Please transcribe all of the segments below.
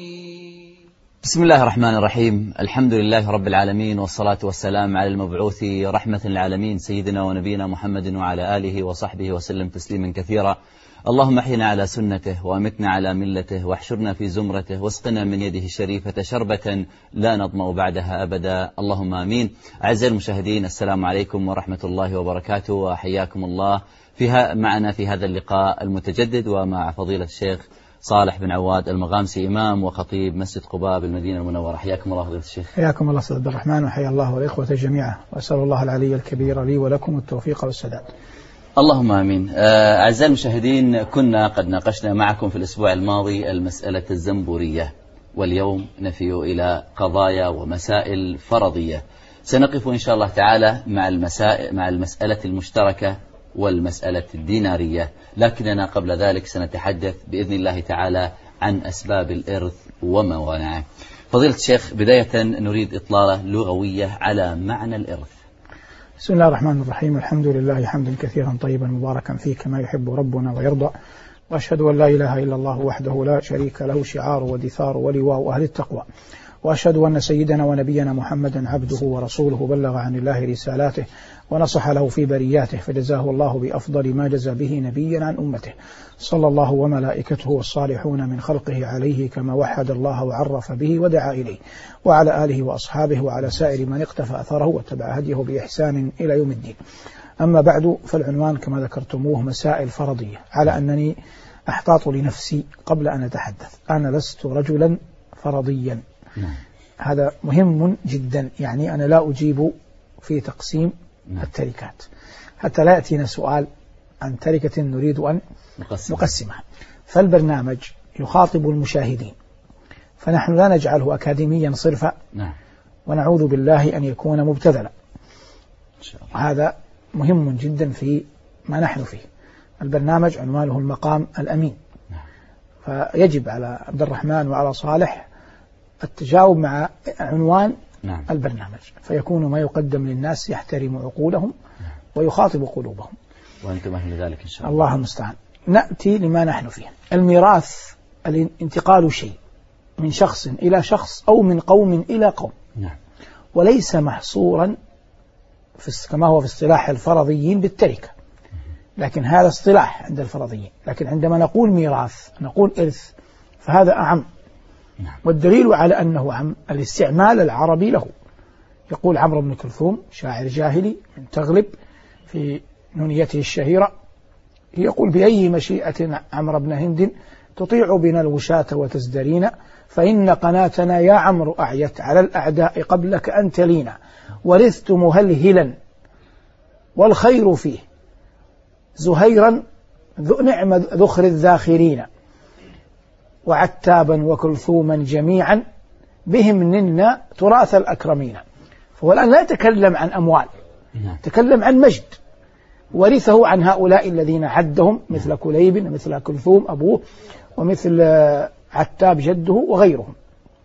بسم الله الرحمن الرحيم. الحمد لله رب العالمين، والصلاة والسلام على المبعوث رحمة للعالمين سيدنا ونبينا محمد وعلى آله وصحبه وسلم تسليما كثيرا. اللهم احينا على سنته وامتنا على ملته واحشرنا في زمرته واسقنا من يده الشريفة شربة لا نظمأ بعدها أبدا، اللهم آمين. أعزائي المشاهدين، السلام عليكم ورحمة الله وبركاته، وحياكم الله معنا في هذا اللقاء المتجدد ومع فضيلة الشيخ صالح بن عواد المغامسي، إمام وخطيب مسجد قباء بالمدينة المنورة. حياكم الله فضيلة الشيخ. حياكم الله سيد عبد الرحمن، وحيا الله والإخوة جميعا، وأسأل الله العلي الكبير لي ولكم التوفيق والسداد. اللهم آمين. أعزائي المشاهدين، كنا قد ناقشنا معكم في الأسبوع الماضي المسألة الزنبورية، واليوم نفي إلى قضايا ومسائل فرضية. سنقف إن شاء الله تعالى مع المسألة المشتركة والمسألة الدينارية، لكننا قبل ذلك سنتحدث بإذن الله تعالى عن أسباب الإرث وموانعه. فضيلة الشيخ، بداية نريد إطلالة لغوية على معنى الإرث. بسم الله الرحمن الرحيم. الحمد لله حمدا كثيرا طيبا مباركا فيه كما يحب ربنا ويرضى، وأشهد أن لا إله إلا الله وحده لا شريك له شعار ودثار ولواء أهل التقوى، وأشهد أن سيدنا ونبينا محمدا عبده ورسوله بلغ عن الله رسالاته ونصح له في برياته، فجزاه الله بأفضل ما جزى به نبيا عن أمته، صلى الله وملائكته والصالحون من خلقه عليه كما وحد الله وعرف به ودعا إليه، وعلى آله وأصحابه وعلى سائر من اقتفى أثره واتبع هديه بإحسان إلى يوم الدين. أما بعد، فالعنوان كما ذكرتموه مسائل فرضية، على أنني أحتاط لنفسي قبل أن أتحدث. أنا لست رجلا فرضيا، هذا مهم جدا. يعني أنا لا أجيب في تقسيم التركات، حتى لا يأتينا سؤال عن تركة نريد أن نقسمها. فالبرنامج يخاطب المشاهدين، فنحن لا نجعله أكاديميا صرفا، ونعوذ بالله أن يكون مبتذلا. هذا مهم جدا في ما نحن فيه. البرنامج عنوانه المقام الأمين، فيجب على عبد الرحمن وعلى صالح التجاوب مع عنوان البرنامج، فيكون ما يقدم للناس يحترم عقولهم ويخاطب قلوبهم، وأنتم أهل ذلك إن شاء الله. الله المستعان. نأتي لما نحن فيه. الميراث الانتقال شيء من شخص إلى شخص أو من قوم إلى قوم، وليس محصورا كما هو في اصطلاح الفرضيين بالتركة، لكن هذا اصطلاح عند الفرضيين. لكن عندما نقول ميراث نقول إرث، فهذا أعم. والدليل على أنه عم الاستعمال العربي له. يقول عمرو بن كلثوم شاعر جاهلي من تغلب في نونيته الشهيرة، يقول: بأي مشيئة عمرو بن هند تطيع بنا الوشاة وتزدرين، فإن قناتنا يا عمرو أعيت على الأعداء قبلك أن تلينا، ورثت مهلهلا والخير فيه زهيرا نعم ذخر الذاخرين، وعتابا وكلثوما جميعا بهم نلنا تراث الأكرمين. فهو الآن لا يتكلم عن أموال، يتكلم عن مجد ورثه عن هؤلاء الذين عدهم، مثل كليب ومثل كلثوم أبوه ومثل عتاب جده وغيرهم.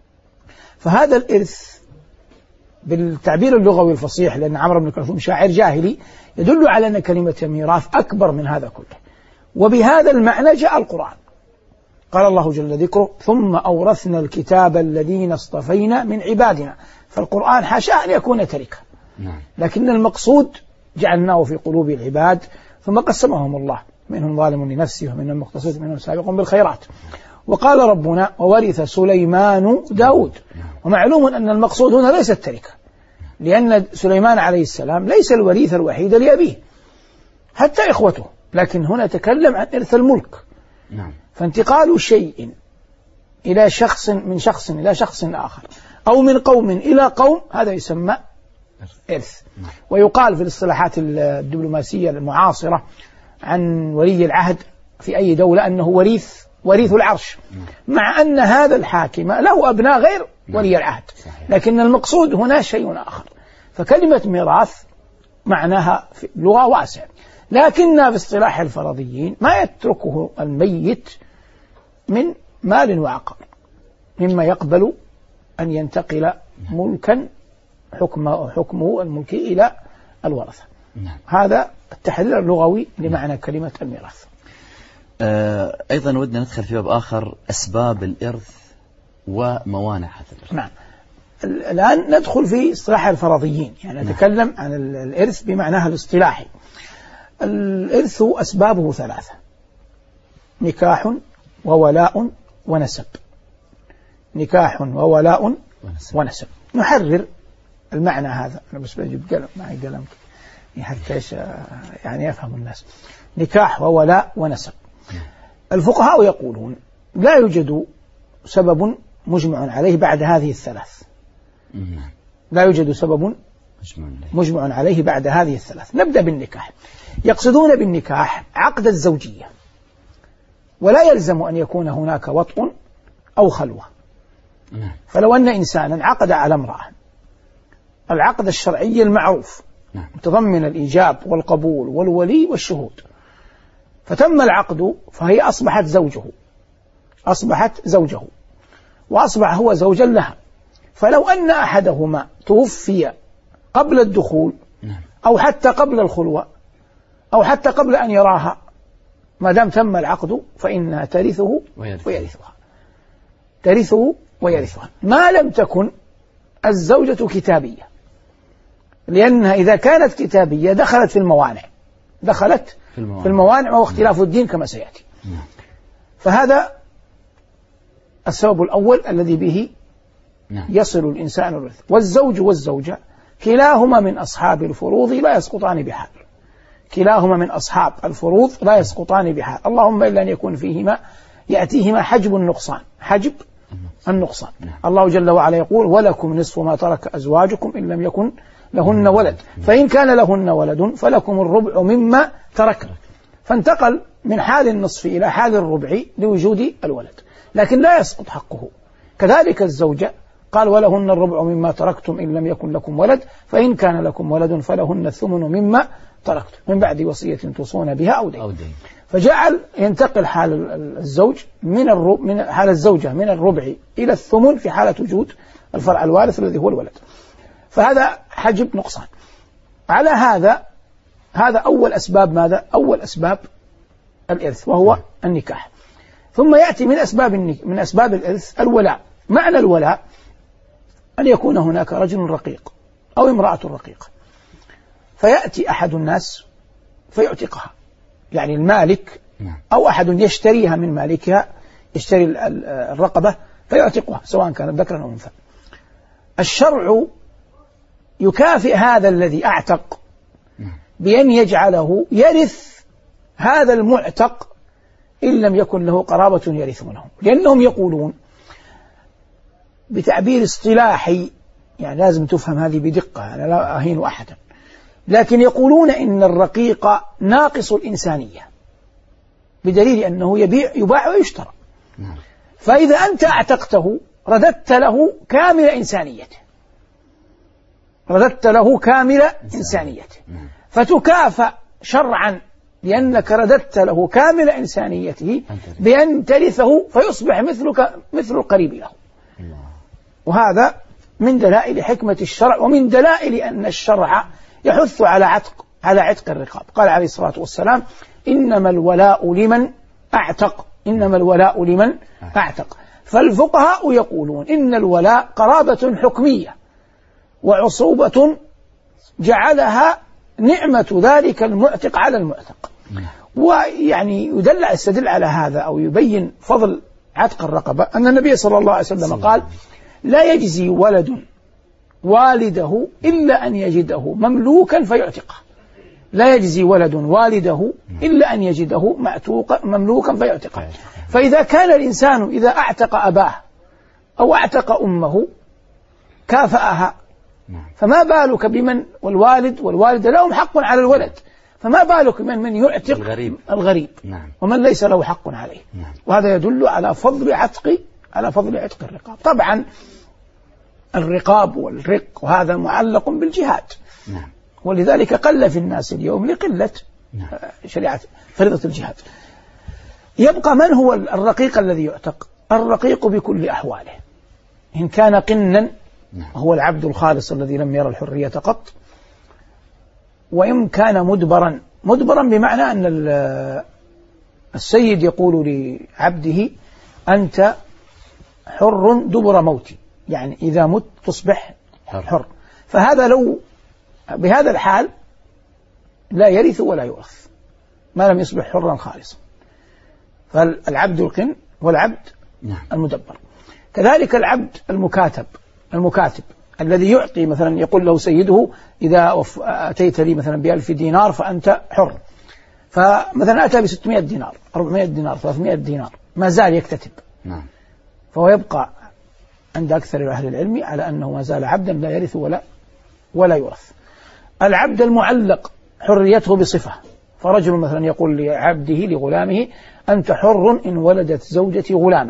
فهذا الإرث بالتعبير اللغوي الفصيح، لأن عمرو بن كلثوم شاعر جاهلي، يدل على أن كلمة ميراث أكبر من هذا كله. وبهذا المعنى جاء القرآن. قال الله جل ذكره: ثم أورثنا الكتاب الذين اصطفينا من عبادنا. فالقرآن حاشا أن يكون تركة، لكن المقصود جعلناه في قلوب العباد ثم قسمهم الله، منهم ظالم لنفسه ومنهم مقتصد ومنهم سابق بالخيرات. وقال ربنا: وورث سليمان داود. ومعلوم أن المقصود هنا ليس التركة، لأن سليمان عليه السلام ليس الوريث الوحيد لأبيه، حتى إخوته، لكن هنا تكلم عن إرث الملك. فانتقال شيء إلى شخص، من شخص إلى شخص آخر، أو من قوم إلى قوم، هذا يسمى إرث. ويقال في الاصطلاحات الدبلوماسية المعاصرة عن ولي العهد في أي دولة أنه وريث العرش، مع أن هذا الحاكم له أبناء غير ولي العهد، لكن المقصود هنا شيء آخر. فكلمة ميراث معناها في اللغة واسع، لكن في اصطلاح الفرضيين ما يتركه الميت من مال وعقار، مما يقبل أن ينتقل ملكا حكمه الملكي إلى الورثة. هذا التحرير اللغوي لمعنى كلمة الميراث. أيضا ودنا ندخل في باب آخر، أسباب الإرث وموانع هذا الإرث. نعم. الآن ندخل في اصطلاح الفرضيين، يعني نتكلم عن الإرث بمعناها الاصطلاحي. الإرث أسبابه ثلاثة: نكاح وولاء ونسب. نكاح وولاء ونسب. نحرر المعنى هذا. أنا بس بجيب قلم، معي قلم حتى يعني يفهم الناس. نكاح وولاء ونسب. الفقهاء يقولون لا يوجد سبب مجمع عليه بعد هذه الثلاث. لا يوجد سبب مجمع عليه بعد هذه الثلاث. نبدأ بالنكاح. يقصدون بالنكاح عقد الزوجية، ولا يلزم أن يكون هناك وطء أو خلوة. فلو أن إنسانا عقد على امرأة العقد الشرعي المعروف متضمن الإيجاب والقبول والولي والشهود، فتم العقد، فهي أصبحت زوجه وأصبح هو زوجا لها. فلو أن أحدهما توفي قبل الدخول أو حتى قبل الخلوة أو حتى قبل أن يراها، ما دام تم العقد فإنها ترثه ويرثها ما لم تكن الزوجة كتابية، لأنها إذا كانت كتابية دخلت في الموانع وهو اختلاف الدين كما سيأتي. فهذا السبب الأول الذي به يصل الإنسان الرث. والزوج والزوجة كلاهما من أصحاب الفروض لا يسقطان بحال. كلاهما من أصحاب الفروض لا يسقطان بحال، اللهم إلا أن يكون فيهما يأتيهما حجب النقصان. الله جل وعلا يقول: ولكم نصف ما ترك أزواجكم إن لم يكن لهن ولد، فإن كان لهن ولد فلكم الربع مما ترك. فانتقل من حال النصف إلى حال الربع لوجود الولد، لكن لا يسقط حقه. كذلك الزوجة قال: ولهن الربع مما تركتم إن لم يكن لكم ولد، فإن كان لكم ولد فلهن الثمن مما تركتم من بعد وصية توصون بها أو دين. فجعل ينتقل حال الزوج من حال الزوجة من الربع إلى الثمن في حالة وجود الفرع الوارث الذي هو الولد. فهذا حجب نقصان. على هذا أول أسباب ماذا؟ أول أسباب الإرث وهو النكاح. ثم يأتي من أسباب الإرث الولاء. معنى الولاء أن يكون هناك رجل رقيق أو امرأة رقيقة، فيأتي أحد الناس فيعتقها، يعني المالك أو أحد يشتريها من مالكها، يشتري الرقبة فيعتقها سواء كان ذكرا أو أنثى. الشرع يكافئ هذا الذي أعتق بأن يجعله يرث هذا المعتق إن لم يكن له قرابة يرثونه، لأنهم يقولون بتعبير اصطلاحي، يعني لازم تفهم هذه بدقة، أنا لا أهين أحدا، لكن يقولون إن الرقيق ناقص الإنسانية بدليل أنه يباع ويشترى. فإذا أنت أعتقته رددت له كامل إنسانيته، فتكافأ شرعا لأنك رددت له كامل إنسانيته بأن ترثه فيصبح مثل القريب له. وهذا من دلائل حكمة الشرع ومن دلائل أن الشرع يحث على عتق الرقاب. قال عليه الصلاة والسلام: إنما الولاء لمن أعتق. فالفقهاء يقولون إن الولاء قرابة حكمية وعصوبة جعلها نعمة ذلك المعتق على المعتق. ويعني يستدل على هذا أو يبين فضل عتق الرقبة أن النبي صلى الله عليه وسلم قال: لا يجزي ولد والده إلا أن يجده مملوكا فيعتقه. لا يجزي ولد والده إلا أن يجده مملوكا فيعتقه. فإذا كان الإنسان إذا أعتق أباه أو أعتق أمه كافأها، فما بالك بمن والوالد لهم حق على الولد، فما بالك من يعتق الغريب ومن ليس له حق عليه. وهذا يدل على فضل عتق الرقاب. طبعا الرقاب والرق وهذا معلق بالجهاد، ولذلك قل في الناس اليوم لقلة شريعة فريضة الجهاد. يبقى من هو الرقيق الذي يعتق؟ الرقيق بكل أحواله، إن كان قنا هو العبد الخالص الذي لم يرى الحرية قط، وإن كان مدبرا بمعنى أن السيد يقول لعبده: أنت حر دبر موتي، يعني إذا مت تصبح حر. فهذا لو بهذا الحال لا يرث ولا يورث ما لم يصبح حرا خالصا. فالعبد القن والعبد المدبر. كذلك العبد المكاتب الذي يعطي، مثلا يقول له سيده إذا أتيت لي مثلا ب1000 دينار فأنت حر، فمثلا أتى ب600 دينار 400 دينار 300 دينار ما زال يكتتب، فهو يبقى عند أكثر أهل العلم على أنه ما زال عبدا لا يرث ولا يورث. العبد المعلق حريته بصفة، فرجل مثلا يقول لعبده لغلامه أنت حر إن ولدت زوجتي غلاما،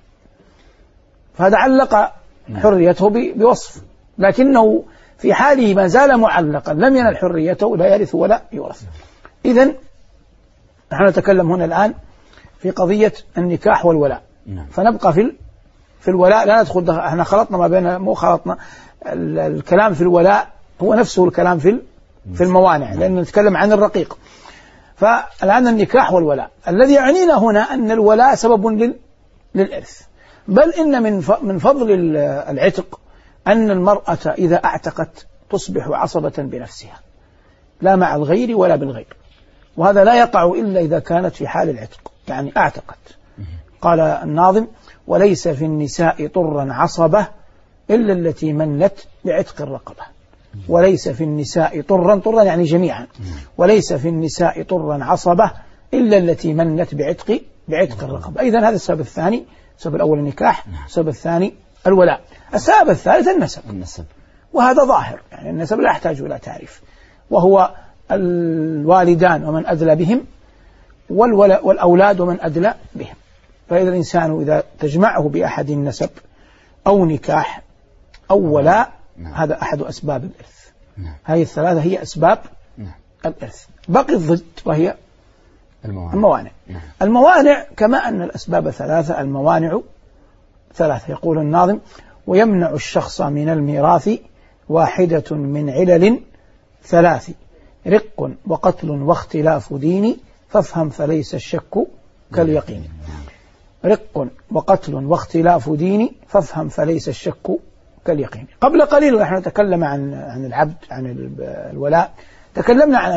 فهذا علق حريته بوصف، لكنه في حاله ما زال معلقا لم ينل حريته لا يرث ولا يورث. إذن نحن نتكلم هنا الآن في قضية النكاح والولاء، فنبقى في الولاء، لا ندخل، احنا خلطنا ما بين، مو خلطنا الكلام في الولاء هو نفسه الكلام في الموانع، لأن نتكلم عن الرقيق. فالآن النكاح والولاء، الذي يعنينا هنا أن الولاء سبب للإرث، بل إن من فضل العتق أن المرأة إذا اعتقت تصبح عصبة بنفسها لا مع الغير ولا بالغير، وهذا لا يقع إلا إذا كانت في حال العتق، يعني اعتقت. قال الناظم وليس في النساء طرا عصبة إلا التي منت بعتق الرقبة. وليس في النساء طرا يعني جميعا، وليس في النساء طرا عصبة إلا التي منت بعتق الرقبة. إذن هذا السبب الثاني، السبب الأول النكاح، السبب الثاني الولاء. السبب الثالث النسب، وهذا ظاهر، يعني النسب لا يحتاج إلى تعريف، وهو الوالدان ومن أدلى بهم والأولاد ومن أدلى بهم. فإذا الإنسان إذا تجمعه بأحد النسب أو نكاح أو ولاء هذا أحد أسباب الإرث. هذه الثلاثة هي أسباب الإرث. بقي الضد وهي الموانع. الموانع كما أن الأسباب ثلاثة الموانع ثلاثة. يقول الناظم ويمنع الشخص من الميراث واحدة من علل ثلاث، رق وقتل واختلاف دين فافهم فليس الشك كاليقين. رق وقتل واختلاف دين فافهم فليس الشك كاليقين. قبل قليل ونحن نتكلم عن العبد، عن الولاء، تكلمنا عن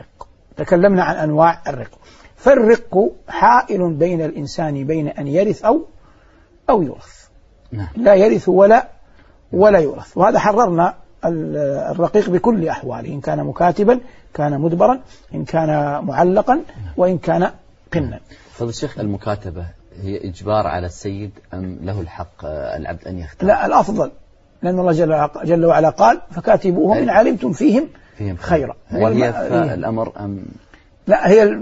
أنواع الرق. فالرق حائل بين الإنسان بين أن يرث أو يورث، لا يرث ولا يورث. وهذا حررنا الرقيق بكل أحواله، إن كان مكاتبا، كان مدبرا، إن كان معلقا، وإن كان قنا. طيب الشيخ، المكاتبة هي إجبار على السيد أم له الحق العبد أن يختار؟ لا، الأفضل، لأن الله جل وعلا قال فكاتبوهم إن علمتم فيهم خيرا. هي الأمر أم لا، هي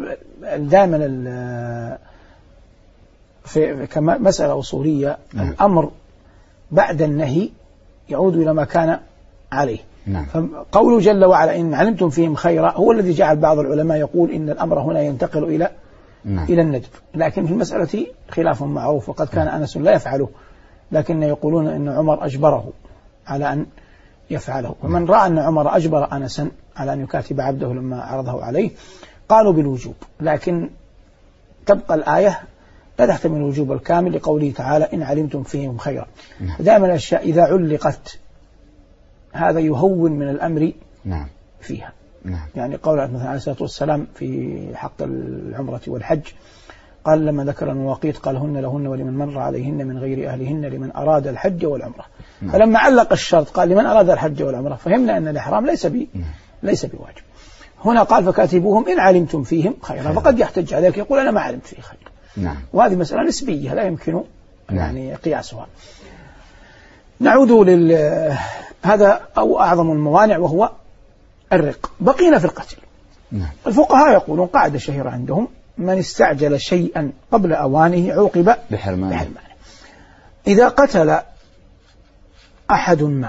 دائما في كمسألة أصولية الأمر بعد النهي يعود إلى ما كان عليه. فقوله جل وعلا إن علمتم فيهم خيرا هو الذي جعل بعض العلماء يقول إن الأمر هنا ينتقل إلى الندب، لكن في المسألة خلاف معروف، وقد كان أنس لا يفعله، لكن يقولون إن عمر أجبره على أن يفعله. ومن رأى أن عمر أجبر أنسا على أن يكاتب عبده لما عرضه عليه قالوا بالوجوب، لكن تبقى الآية لا تحتمل الوجوب الكامل لقوله تعالى إن علمتم فيهم خيرا. دائما الأشياء إذا علقت هذا يهون من الأمر فيها. يعني قول مثلا عليه الصلاة والسلام في حق العمرة والحج قال لما ذكر المواقيت قال هن لهن ولمن مر عليهن من غير أهلهن لمن أراد الحج والعمرة. فلما علق الشرط قال لمن أراد الحج والعمرة، فهمنا أن الإحرام ليس بواجب. هنا قال فكاتبوهم إن علمتم فيهم خيرا، فقد يحتج عليك يقول أنا ما علمت فيه خير. وهذه مسألة نسبية لا يمكن يعني قياسها. نعود هذا أو أعظم الموانع وهو الرق. بقينا في القتل. الفقهاء يقولون قاعدة شهيرة عندهم من استعجل شيئا قبل أوانه عوقب بحرمانه. إذا قتل أحد ما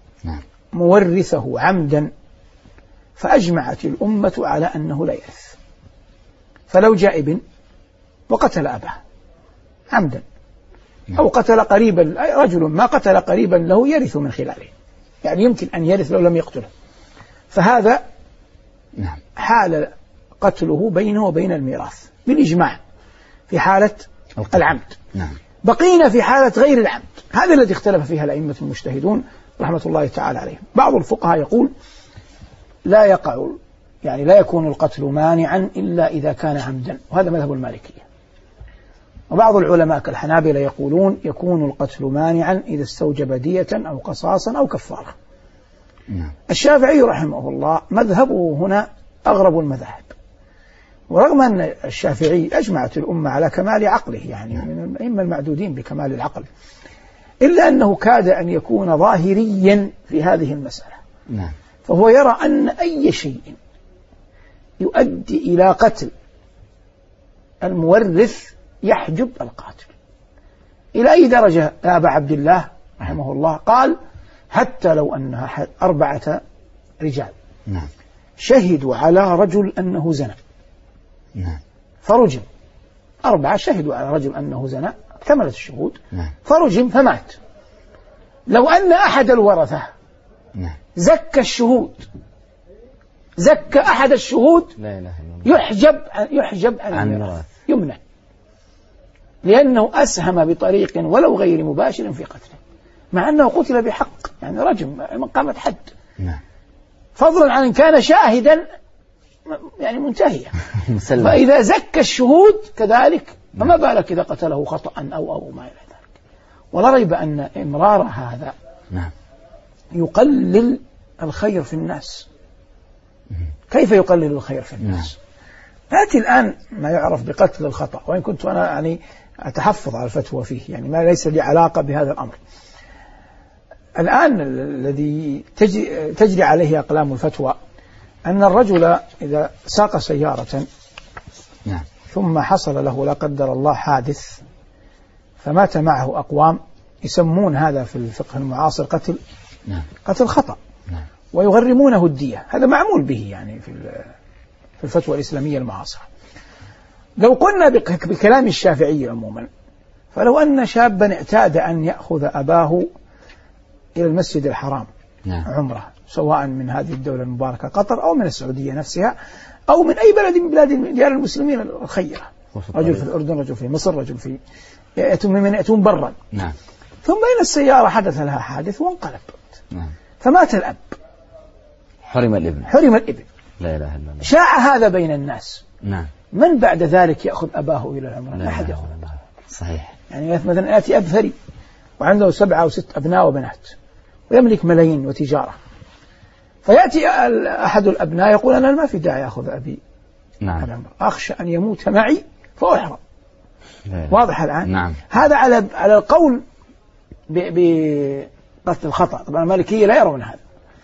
مورثه عمدا فأجمعت الأمة على أنه لا يرث. فلو جاء ابن وقتل أباه عمدا أو قتل قريبا، رجل ما قتل قريبا له يرث من خلاله، يعني يمكن أن يرث لو لم يقتله، فهذا حال قتله بينه وبين الميراث بالإجماع في حالة العمد. بقينا في حالة غير العمد، هذا الذي اختلف فيها الأئمة المجتهدون رحمة الله تعالى عليهم. بعض الفقهاء يقول لا يقع، يعني لا يكون القتل مانعا إلا إذا كان عمدا، وهذا مذهب المالكية. وبعض العلماء كالحنابلة يقولون يكون القتل مانعا إذا استوجب دية أو قصاصا أو كفارة. الشافعي رحمه الله مذهبه هنا أغرب المذاهب، ورغم أن الشافعي أجمعت الأمة على كمال عقله، يعني من الأئمة المعدودين بكمال العقل، إلا أنه كاد أن يكون ظاهريا في هذه المسألة. فهو يرى أن أي شيء يؤدي إلى قتل المورث يحجب القاتل. إلى أي درجة يا أبا عبد الله رحمه الله؟ قال حتى لو أنها 4 رجال شهدوا على رجل أنه زنى فرجم، 4 شهدوا على رجل أنه زنى، اكتملت الشهود، فرجم فمات. لو أن أحد الورثة زكى الشهود، زكى أحد الشهود، يحجب عن الميراث، يمنع، لأنه أسهم بطريق ولو غير مباشر في قتله، مع أنه قتل بحق، يعني رجم من قامت حد، فضلا عن أن كان شاهدا يعني منتهية. فإذا زكى الشهود كذلك فما بالك إذا قتله خطأ أو ما إلى ذلك. ولا ريب أن إمرار هذا يقلل الخير في الناس. كيف يقلل الخير في الناس؟ نأتي الآن ما يعرف بقتل الخطأ، وإن كنت أنا يعني أتحفظ على الفتوى فيه، يعني ما ليس لي علاقة بهذا الأمر. الآن الذي تجري عليه أقلام الفتوى أن الرجل إذا ساق سيارة ثم حصل له لا قدر الله حادث فمات معه أقوام، يسمون هذا في الفقه المعاصر قتل خطأ، ويغرمونه الدية. هذا معمول به يعني في الفتوى الإسلامية المعاصرة. لو قلنا بكلام الشافعي عموما، فلو أن شابا اعتاد أن يأخذ أباه إلى المسجد الحرام عمره، سواء من هذه الدولة المباركة قطر أو من السعودية نفسها أو من أي بلد من بلاد ديار المسلمين الخيرة، رجل في الأردن، رجل في مصر، رجل في من يأتون برا، ثم بين السيارة حدث لها حادث وانقلب، فمات الأب، حرم الابن. لا إله إلا الله. شاع هذا بين الناس. من بعد ذلك يأخذ أباه إلى العمرة؟ لا أحد يأخذ. صحيح. يعني مثلا يأتي أب ثري وعنده 7 أو 6 أبناء وبنات ويملك ملايين وتجارة، فيأتي أحد الأبناء يقول أنا ما في داعي أخذ أبي العمرة، أخشى أن يموت معي فأحرم. واضح الآن؟ هذا على القول بقتل الخطأ. طبعا المالكية لا يرون هذا،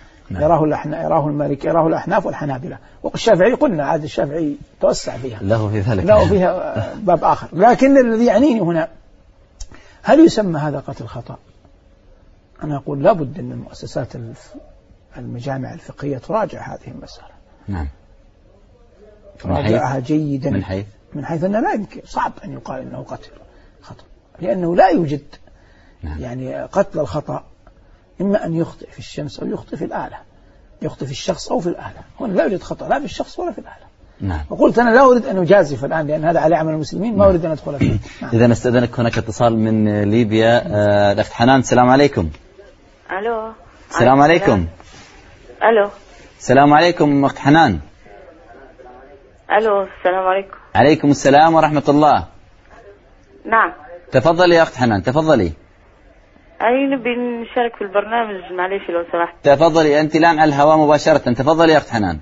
يراه الأحناف والحنابلة، والشافعي قلنا عاد الشافعي توسع فيها، له فيها باب آخر. لكن الذي يعنيني هنا، هل يسمى هذا قتل خطأ؟ أنا أقول لابد أن المؤسسات المجامع الفقهية تراجع هذه المسألة، تراجعها جيدا، من حيث أنه لا يمكن، صعب أن يقال أنه قتل خطأ، لأنه لا يوجد يعني قتل الخطأ إما أن يخطئ في الشمس أو يخطئ في الآلة، يخطئ في الشخص أو في الآلة. هنا لا يوجد خطأ لا في الشخص ولا في الآلة. وقلت أنا لا أريد أن أجازف الآن لأن هذا عليه عمل المسلمين، ما أريد أن أدخل فيه. إذا استأذنك هناك اتصال من ليبيا. الأخت حنان، السلام عليكم. ألو. السلام عليكم. ألو. السلام عليكم أخت حنان. ألو. السلام عليكم. عليكم السلام ورحمة الله. نعم. تفضلي يا أخت حنان، تفضلي. أي نبي نشارك في البرنامج، معليش لو سمحت. تفضلي، أنت الآن على الهواء مباشرة، تفضلي يا أخت حنان.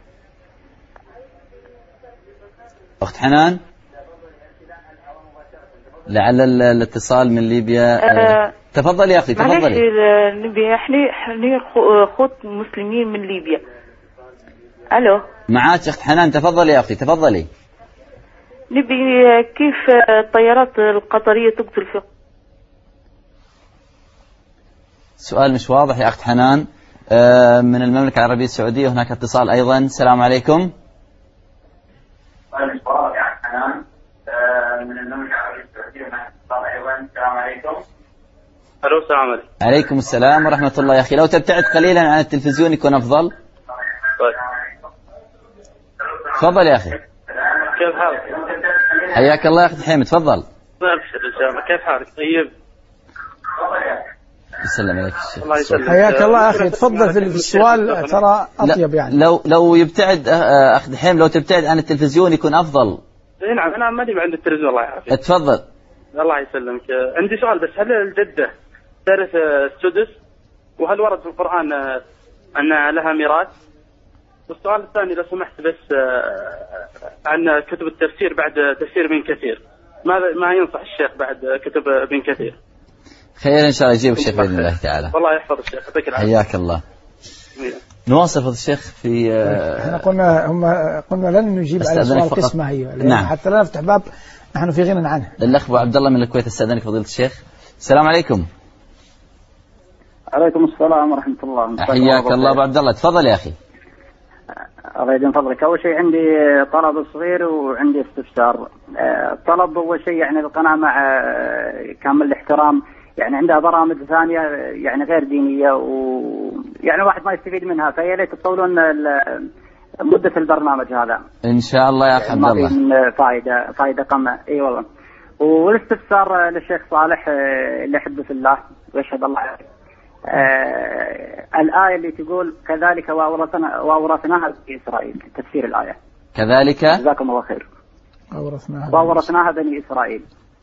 أخت حنان، لعل الاتصال من ليبيا. تفضلي يا أختي، تفضلي. معليش نبي احنا أخوت مسلمين من ليبيا. ألو. معاك أخت حنان، تفضلي يا أختي، تفضلي. نبي كيف الطيارات القطرية تقتل في. سؤال مش واضح يا أخت حنان. من المملكة العربية السعودية هناك اتصال أيضا. السلام عليكم. سؤال مش واضح يا أخت حنان. من المملكة العربية السعودية هناك اتصال أيضا. السلام عليكم. ألو. السلام عليكم. عليكم السلام ورحمة الله. يا أخي لو تبتعد قليلا عن التلفزيون يكون أفضل. تفضل يا أخي. كيف حالك؟ حياك الله يا أخي حمد، تفضل. إن شاء الله. كيف حالك؟ طيب. يسلم عليك الشيخ. الله يسلمك. حياك الله أخي، تفضل في السؤال ترى أطيب يعني. لو يبتعد أخ دحيم، لو تبتعد عن التلفزيون يكون أفضل. نعم أنا ماني عند التلفزيون الله يعافيك. اتفضل. الله يسلمك. عندي سؤال بس، هل الجدة ترث السدس؟ وهل ورد في القرآن أن لها ميراث؟ والسؤال الثاني لو سمحت بس عن كتب التفسير بعد تفسير ابن كثير، ما ينصح الشيخ بعد كتب ابن كثير؟ خير إن شاء الله يجيب الشيخ بإذن الله تعالى. والله يحفظ الشيخ. حياك الله. نواصل فضل الشيخ في احنا قلنا لن نجيب على سؤال قسمة هي، نعم. حتى لا نفتح باب نحن في غنى عنه. الأخ أبو عبد الله من الكويت، استأذنك فضيلة الشيخ. السلام عليكم. عليكم السلام ورحمة الله. حياك الله أبو عبد الله، تفضل يا أخي. الله يدين فضلك. أول شيء عندي طلب صغير وعندي استفسار. الطلب أول شيء يعني القناة مع كامل الاحترام يعني عندها برامج ثانية يعني غير دينية ويعني واحد ما يستفيد منها، فيا ليت تطولون مدة البرنامج هذا إن شاء الله يا أخ عبد الله. ما في من فائدة قمة. أي والله. والاستفسار للشيخ صالح اللي يحب في الله ويشهد الله عليه. الآية اللي تقول كذلك وأورثناها بني إسرائيل، تفسير الآية كذلك. جزاكم الله خير. وأورثناها بني إسرائيل.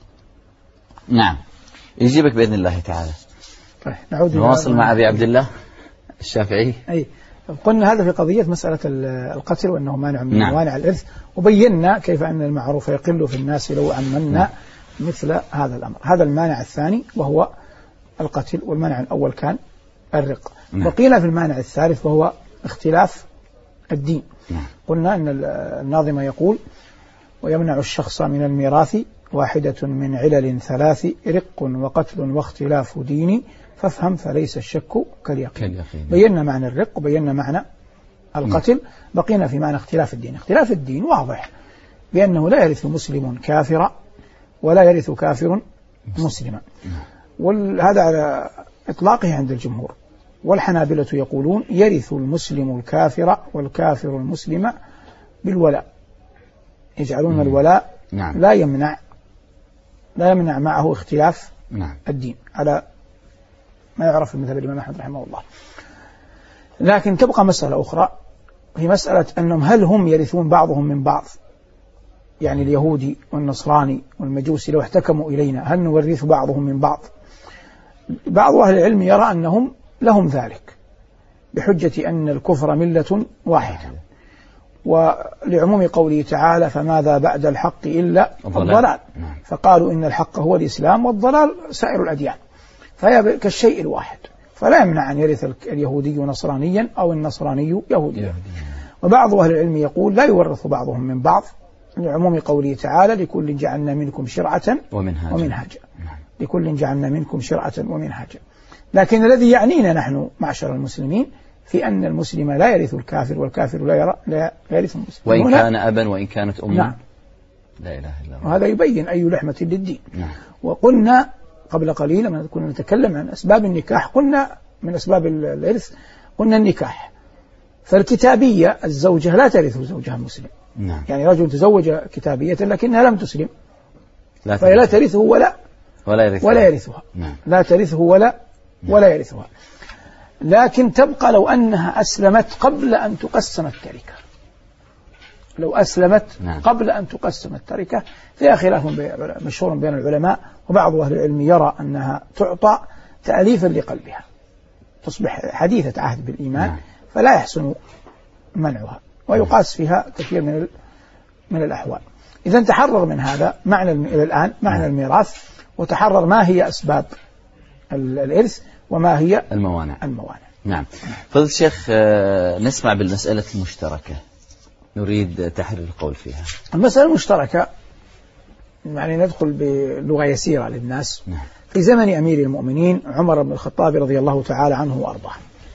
نعم يجيبك بإذن الله تعالى. طيب نواصل مع أبي عبد الله الشافعي. أي قلنا هذا في قضية مسألة القتل وأنه مانع من نعم. موانع الإرث، وبينا كيف أن المعروف يقل في الناس لو عممنا مثل هذا الأمر. هذا المانع الثاني وهو القتل، والمانع الأول كان الرق. بقينا في المانع الثالث وهو اختلاف الدين. قلنا أن الناظم يقول: ويمنع الشخص من الميراث واحدة من علل ثلاث، رق وقتل واختلاف دين، فافهم فليس الشك كاليقين. بينا معنى الرق وبينا معنى القتل. بقينا في معنى اختلاف الدين. اختلاف الدين واضح بأنه لا يرث مسلم كافرا ولا يرث كافر مسلما، وهذا على إطلاقه عند الجمهور. والحنابلة يقولون يرث المسلم الكافر والكافر المسلم بالولاء، يجعلون الولاء لا يمنع معه اختلاف الدين على ما يعرف المذهب الإمام أحمد رحمه الله. لكن تبقى مسألة أخرى، هي مسألة أنهم هل هم يرثون بعضهم من بعض؟ يعني اليهودي والنصراني والمجوسي لو احتكموا إلينا هل نورث بعضهم من بعض؟ بعض أهل العلم يرى أنهم لهم ذلك بحجة أن الكفر ملة واحدة، ولعموم قوله تعالى: فماذا بعد الحق إلا الضلال. فقالوا إن الحق هو الإسلام والضلال سائر الأديان، فهي كالشيء الواحد، فلا يمنع أن يرث اليهودي نصرانيا أو النصراني يهوديا. وبعض أهل العلم يقول لا يورث بعضهم من بعض لعموم قوله تعالى: لكل جعلنا منكم شرعة ومنهاجا. لكل جعلنا منكم شرعة ومنهاجا. لكن الذي يعنينا نحن معشر المسلمين في أن المسلم لا يرث الكافر والكافر لا يرث المسلم، وإن كان أبا وإن كانت أما. نعم. لا إله إلا الله. وهذا يبين أي لحمة للدين. نعم. وقلنا قبل قليل لما كنا نتكلم عن أسباب النكاح، قلنا من أسباب الإرث قلنا النكاح. فالكتابية الزوجة لا ترث زوجها المسلم. نعم. يعني رجل تزوج كتابية لكنها لم تسلم فهي لا ترثه ولا يرثها. نعم. لا ترثه ولا يرثها. لكن تبقى لو أنها أسلمت قبل أن تقسم التركة. لو أسلمت قبل أن تقسم التركة فيها خلاف مشهور بين العلماء، وبعض أهل العلم يرى أنها تعطى تأليفا لقلبها، تصبح حديثة عهد بالإيمان فلا يحسن منعها، ويقاس فيها كثير من الأحوال. إذا تحرر من هذا معنى إلى الآن معنى الميراث، وتحرر ما هي أسباب الإرث وما هي الموانع. نعم. فضل الشيخ نسمع بالمسألة المشتركة، نريد تحرير القول فيها. المسألة المشتركة يعني ندخل بلغة يسيرة للناس. في زمن أمير المؤمنين عمر بن الخطاب رضي الله تعالى عنه وأرضاه،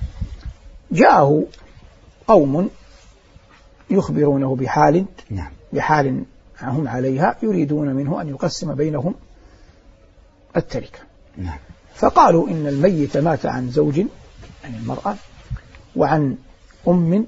جاءه قوم يخبرونه بحال هم عليها، يريدون منه أن يقسم بينهم التركة. فقالوا إن الميت مات عن زوج، عن المرأة، وعن أم،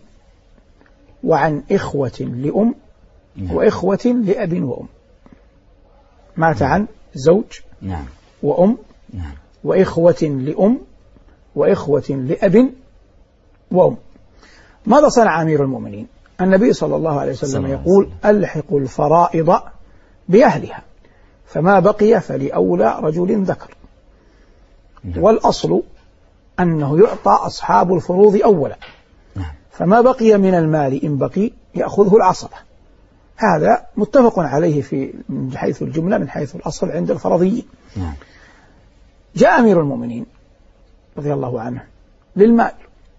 وعن إخوة لأم، وإخوة لأب وأم. مات عن زوج نعم. وأم نعم. وإخوة لأم وإخوة لأب وأم. ماذا صنع أمير المؤمنين؟ النبي صلى الله عليه وسلم يقول ألحقوا الفرائض بأهلها فما بقي فلأولى رجل ذكر. والأصل أنه يعطى أصحاب الفروض أولا، فما بقي من المال إن بقي يأخذه العصبة. هذا متفق عليه من حيث الجملة من حيث الأصل عند الفرضيين. جاء أمير المؤمنين رضي الله عنه للمال،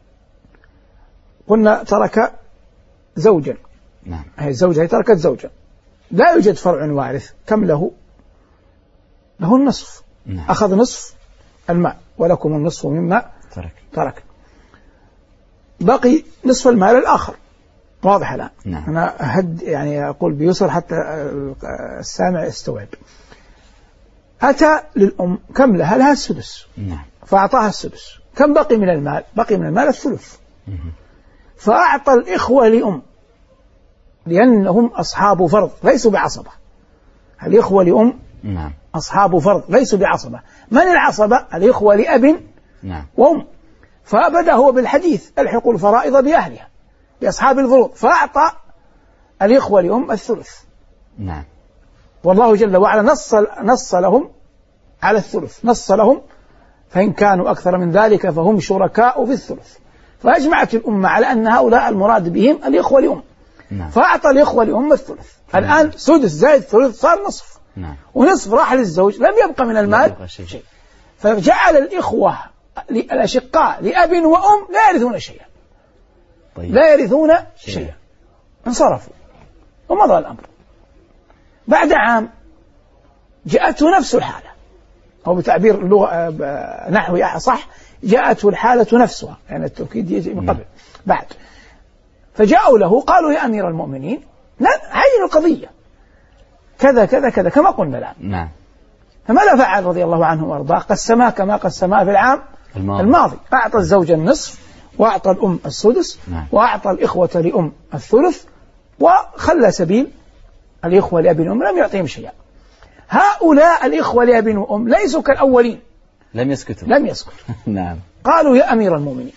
قلنا ترك زوجا، هي الزوجة تركت زوجا، لا يوجد فرع وارث، كم له؟ له النصف، أخذ نصف المال ولكم النصف مما ترك. بقي نصف المال الآخر، واضح الآن؟ أنا يعني أقول بيسر حتى السامع يستوعب. أتى للأم، كم لها؟ لها السدس، فأعطاها السدس. كم بقي من المال؟ بقي من المال الثلث. فأعطى الإخوة لأم لأنهم أصحاب فرض ليسوا بعصبة. الإخوة لأم أصحاب فرض ليسوا بعصبة. من العصبة؟ الإخوة لأب وأم. فبدأ هو بالحديث ألحقوا الفرائض بأهلها بأصحاب الفروض، فأعطى الإخوة لأم الثلث. والله جل وعلا نص لهم على الثلث، نص لهم فإن كانوا أكثر من ذلك فهم شركاء في الثلث. فأجمعت الأمة على أن هؤلاء المراد بهم الإخوة لأم. فأعطى الإخوة لأم الثلث. الآن سدس زائد ثلث صار نصف، ونصف راح للزوج، لم يبقى من المال شيء. فجعل الإخوة الأشقاء لأب وأم لا يرثون شيئا، لا يرثون شيئا، انصرفوا ومضى الأمر. بعد عام جاءته نفس الحالة، أو بتعبير لغة نحوي صح، جاءته الحالة نفسها، يعني التوكيد يجي من قبل بعد. فجاءوا له قالوا يا أمير المؤمنين عين القضية كذا كذا كذا كما قلنا الآن. فماذا فعل رضي الله عنه وارضاه؟ قسمها كما قسمها في العام الماضي. أعطى الزوج النصف، وأعطى الأم السدس، وأعطى الإخوة لأم الثلث، وخلى سبيل الإخوة لأب وأم، لم يعطيهم شيئا. هؤلاء الإخوة لأب وأم ليسوا كالأولين، لم يسكتوا. قالوا يا أمير المؤمنين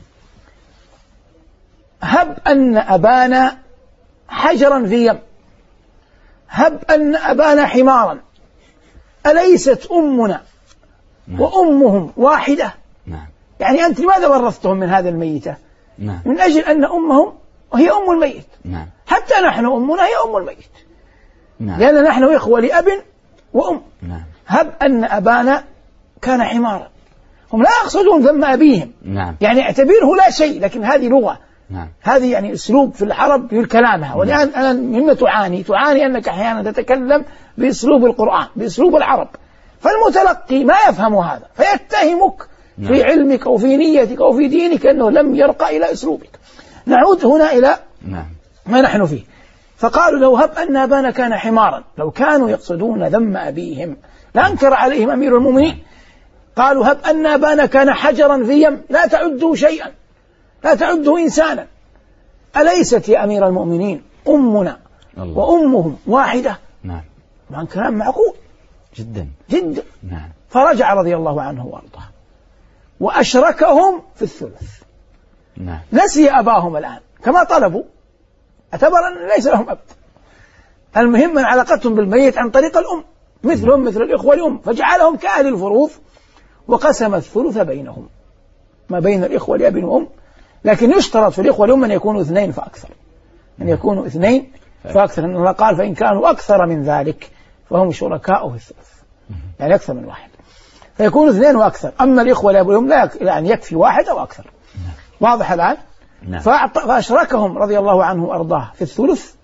هب أن أبانا حجرا في يم، هب أن أبانا حمارا، أليست أمنا وأمهم واحدة؟ يعني أنت لماذا ورثتهم من هذا الميتة؟ من أجل أن أمهم هي أم الميت، حتى نحن أمنا هي أم الميت، لأن نحن إخوة لأب وأم. هب أن أبانا كان حمارا، هم لا يقصدون ذم أبيهم، يعني اعتبره لا شيء، لكن هذه لغة، هذه يعني أسلوب في العرب في كلامها. والآن أنا مما تعاني أنك أحيانا تتكلم بأسلوب القرآن بأسلوب العرب، فالمتلقي ما يفهم هذا فيتهمك في علمك أو في نيتك أو في دينك أنه لم يرقى إلى أسلوبك. نعود هنا إلى ما نحن فيه. فقالوا لو هب أن أبانا كان حمارا، لو كانوا يقصدون ذم أبيهم لأنكر عليهم أمير المؤمنين. قالوا هب أن أبانا كان حجرا في يم، لا تعده شيئا، لا تعده إنسانا، أليست يا أمير المؤمنين أمنا وأمهم واحدة؟ طبعا كلام معقول جدا جدا. فرجع رضي الله عنه وارضاه وأشركهم في الثلث. نسي أباهم الآن كما طلبوا، اعتبر أن ليس لهم أب، المهم من علاقتهم بالميت عن طريق الأم، مثلهم مثل الإخوة الأم، فجعلهم كأهل الفروض وقسم الثلث بينهم، ما بين الإخوة لأب وأم. لكن يشترط في الإخوة الأم أن يكونوا اثنين فأكثر، أن يكونوا اثنين فأكثر، أن الله قال فإن كانوا أكثر من ذلك فهم شركاء في الثلث، يعني أكثر من واحد، فيكونوا اثنين وأكثر. أما الإخوة لأب وأم لا، يعني يكفي واحد أو أكثر. واضح الآن؟ فأشركهم رضي الله عنه وأرضاه في الثلث.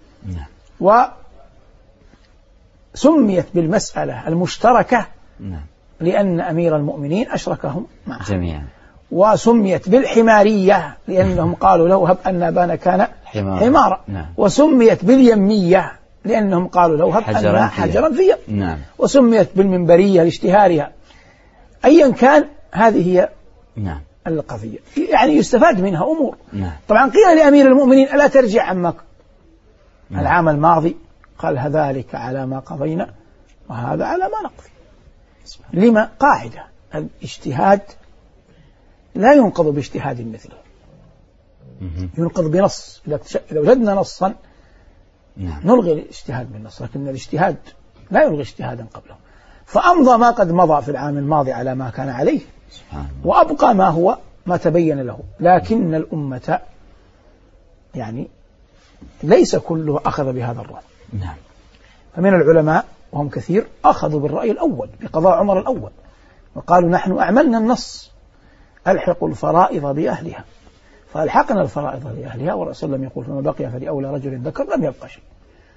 وسميت بالمسألة المشتركة لأن أمير المؤمنين أشركهم معه جميعا. وسميت بالحمارية لأنهم قالوا له هب أن أبانا كان حمارا. وسميت باليمية لأنهم قالوا له هب أن حجرا في يم. وسميت بالمنبرية لاشتهارها. أيا كان هذه هي القضية، يعني يستفاد منها أمور. طبعا قيل لأمير المؤمنين ألا ترجع عمك العام الماضي؟ قال ذلك على ما قضينا وهذا على ما نقضي. لما؟ قاعدة الاجتهاد لا ينقض باجتهاد مثله، ينقض بنص. إذا وجدنا نصا نلغي الاجتهاد بالنص، لكن الاجتهاد لا يلغي اجتهادا قبله. فأمضى ما قد مضى في العام الماضي على ما كان عليه، وأبقى ما تبين له. لكن الأمة يعني ليس كله أخذ بهذا الرأي. نعم. فمن العلماء وهم كثير أخذوا بالرأي الأول بقضاء عمر الأول، وقالوا نحن أعملنا النص ألحقوا الفرائض بأهلها، فألحقنا الفرائض بأهلها، والرسول لم يقول فما بقي فلأولى رجل ذكر لم يبقى شيء،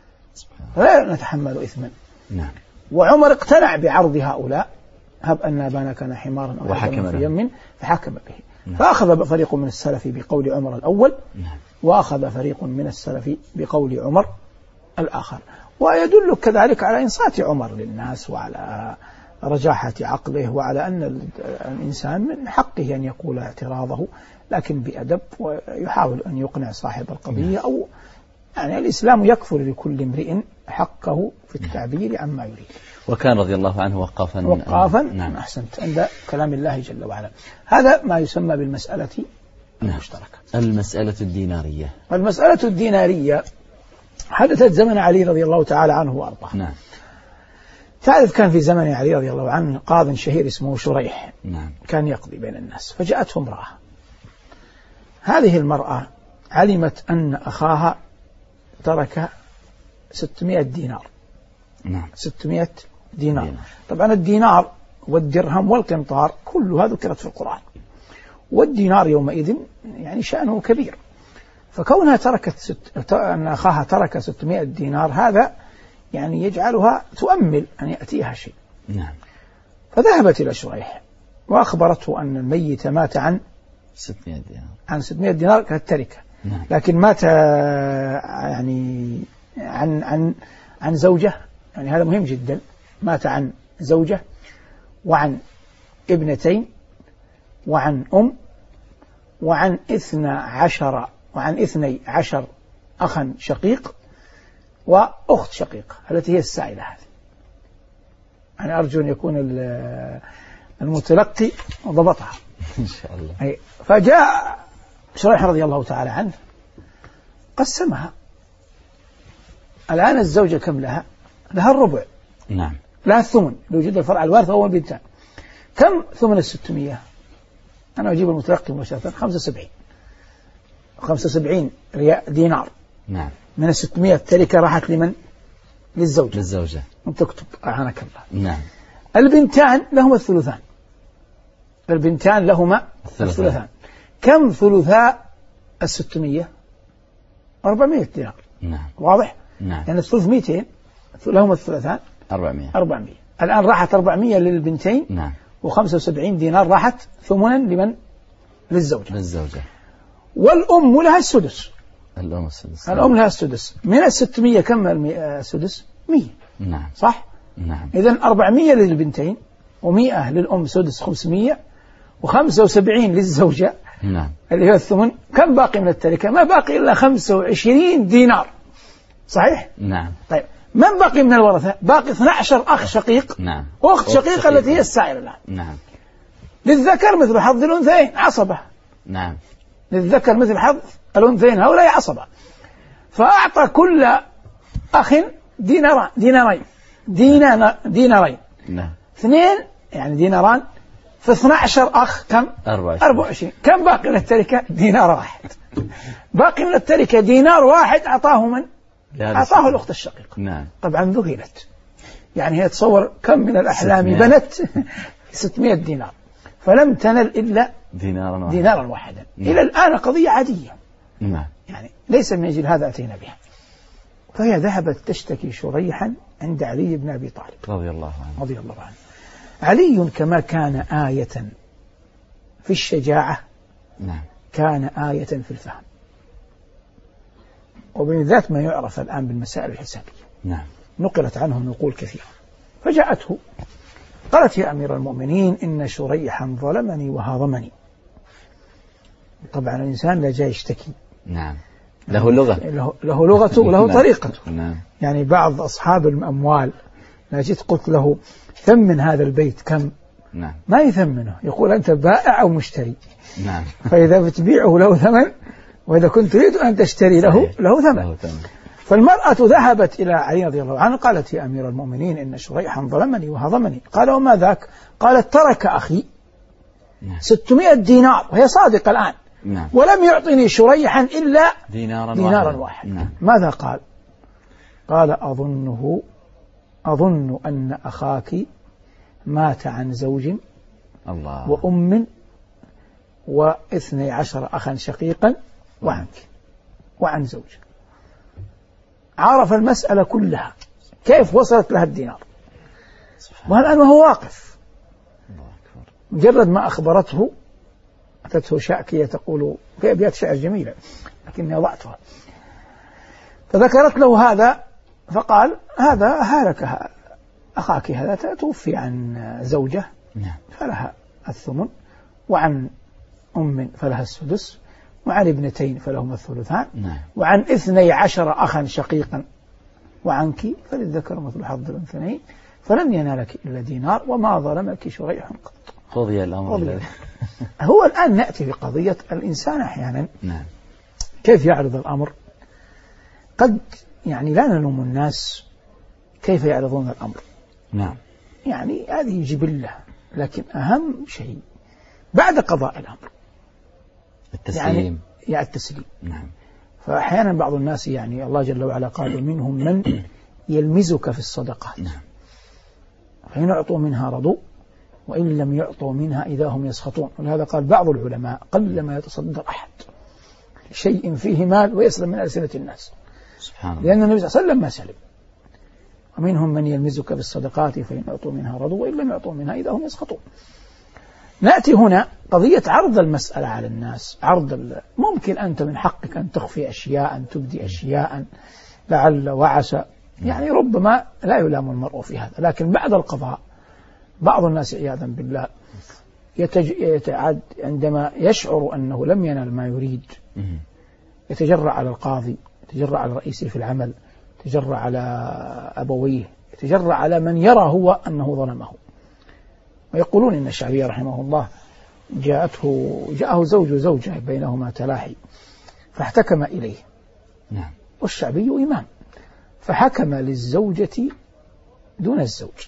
فلا نتحمل إثما. نعم. وعمر اقتنع بعرض هؤلاء، هب أن أبانا كان حمارا أو حكم في يم فحكم به. نعم. فأخذ فريق من السلف بقول عمر الأول، نعم. وأخذ فريق من السلف بقول عمر الآخر. ويدل كذلك على إنصات عمر للناس، وعلى رجاحة عقله، وعلى أن الإنسان من حقه أن يقول اعتراضه لكن بأدب، ويحاول أن يقنع صاحب القضية، أو يعني الإسلام يكفل لكل امرئ حقه في التعبير عما يريد. وكان رضي الله عنه وقافا. نعم. أحسنت، عند كلام الله جل وعلا. هذا ما يسمى بالمسألة المشتركة. المسألة الدينارية. المسألة الدينارية حدثت زمن علي رضي الله تعالى عنه وأرضاه. نعم. تعرف كان في زمن علي رضي الله عنه قاض شهير اسمه شريح. نعم. كان يقضي بين الناس، فجاءته امرأة. هذه المرأة علمت أن أخاها ترك 600 دينار. نعم. 600 دينار. طبعا الدينار والدرهم والقنطار كلها ذكرت في القرآن، والدينار يومئذ يعني شأنه كبير. فكونها أن أخاها ترك 600 دينار، هذا يعني يجعلها تؤمل أن يأتيها شيء. نعم. فذهبت إلى شريح وأخبرته أن الميت مات عن 600 دينار. عن 600 دينار كالتركة. نعم. لكن مات يعني عن زوجة، يعني هذا مهم جدا، مات عن زوجة وعن ابنتين وعن وعن 12 أخا شقيق وأخت شقيقة التي هي السائلة هذه. أنا أرجو أن يكون المتلقي ضبطها إن شاء الله. فجاء شريح رضي الله تعالى عنه قسمها. الآن الزوجة كم لها؟ لها الربع. نعم. لها الثمن لوجود الفرع الوارث هو البنتان. كم ثمن 600؟ أنا أجيب المتلقي مباشرة. 75 دينار. نعم. من 600 تركة راحت لمن؟ للزوجة. أنت تكتب أعانك الله. نعم. البنتان لهما الثلثان. البنتان لهما الثلثان. كم ثلثاء 600؟ 400 دينار. نعم. واضح؟ نعم. يعني الثلث 200 لهما الثلثان 400. الآن راحت 400 للبنتين. نعم. و75 دينار راحت ثمنا لمن؟ للزوجة. والأم لها السدس. الأم لها السدس. من 600 كم السدس؟ 100. نعم. صح؟ نعم. إذن 400 للبنتين و100 للأم سدس 500 و75 للزوجة. نعم. اللي هو الثمن. كم باقي من التركة؟ ما باقي إلا 25 دينار. صحيح؟ نعم. طيب من باقي من الورثة؟ باقي 12 أخ شقيق. نعم. وأخت شقيقة التي هي السائلة الآن. نعم. للذكر مثل حظ الأنثيين، عصبة. نعم. للذكر مثل حظ الأنثيين، هؤلاء عصبة. فأعطى كل أخ دينارين. نعم. 2 يعني ديناران في 12 أخ كم؟ 24. كم باقي من التركة؟ دينار واحد. باقي من التركة دينار واحد أعطاه من؟ أعطاه الأخت الشقيقة. نعم. طبعا ذهلت، يعني هي تصور كم من الأحلام بنت 600 دينار، فلم تنل إلا دينارا واحدا. نعم. إلى الآن قضية عادية. نعم. يعني ليس من أجل هذا أتينا بها. فهي ذهبت تشتكي شريحا عند علي بن أبي طالب رضي الله عنه. علي كما كان آية في الشجاعة، نعم، كان آية في الفهم، وبالذات ما يعرف الآن بالمسائل الحسابية. نعم. نقلت عنه نقول كثيرة. فجاءته قالت: يا أمير المؤمنين، إن شريحا ظلمني وهاضمني. طبعا الإنسان لا جاي يشتكي. نعم. له لغة، له لغته وله طريقته. نعم. يعني بعض أصحاب الأموال لا جيت قلت له ثمن هذا البيت كم، نعم. ما يثمنه، يقول أنت بائع أو مشتري. نعم. فإذا بتبيعه له ثمن، وإذا كنت تريد أن تشتري له ثمن. فالمرأة ذهبت إلى علي رضي الله عنه قالت يا أمير المؤمنين إن شريحا ظلمني وهضمني. قال وما ذاك؟ قالت ترك أخي 600 دينار وهي صادقة الآن، ولم يعطني شريحا إلا دينارا واحد. ماذا قال؟ قال أظن أن أخاك مات عن زوج وأم و12 أخا شقيقا وعنك وعن زوج. عرف المسألة كلها كيف وصلت لها الدينار، والآن وهو واقف مجرد ما أخبرته أتته شاكية تقول في أبيات شعر جميلة لكني وضعتها، فذكرت له هذا فقال هذا هلك أخاك هذا توفي عن زوجة فلها الثمن، وعن أم فلها السدس، وعن ابنتين فلهما الثلثان، وعن 12 أخا شقيقا وعنك فللذكر مثل حظ الأنثيين، فلم ينالك إلا دينار وما ظلمك شريح قط. قضي الأمر. هو الآن نأتي بقضية الإنسان أحيانا كيف يعرض الأمر. قد يعني لا نلوم الناس كيف يعرضون الأمر، يعني هذه جبلة، لكن أهم شيء بعد قضاء الأمر التسليم، يعني التسليم. فأحيانا بعض الناس يعني الله جل وعلا قال منهم من يلمزك في الصدقات، فإن أعطوا منها رضوا وإن لم يعطوا منها إذا هم يسخطون. ولهذا قال بعض العلماء قلما يتصدر أحد شيء فيه مال ويسلم من ألسنة الناس، سبحان الله، لأن النبي صلى الله عليه وسلم ما سلم. ومنهم من يلمزك بالصدقات فإن أعطوا منها رضوا وإن لم يعطوا منها إذا هم يسخطون. نأتي هنا قضية عرض المسألة على الناس. ممكن أنت من حقك أن تخفي أشياء، أن تبدي أشياء لعل وعسى، يعني ربما لا يلام المرء في هذا، لكن بعد القضاء بعض الناس عياذا بالله عندما يشعر أنه لم ينال ما يريد يتجرأ على القاضي، يتجرأ على رئيسه في العمل، يتجرأ على أبويه، يتجرأ على من يرى هو أنه ظلمه. ويقولون إن الشعبي رحمه الله جاءه زوج وزوجة بينهما تلاحي فاحتكم إليه، والشعبي إمام، فحكم للزوجة دون الزوج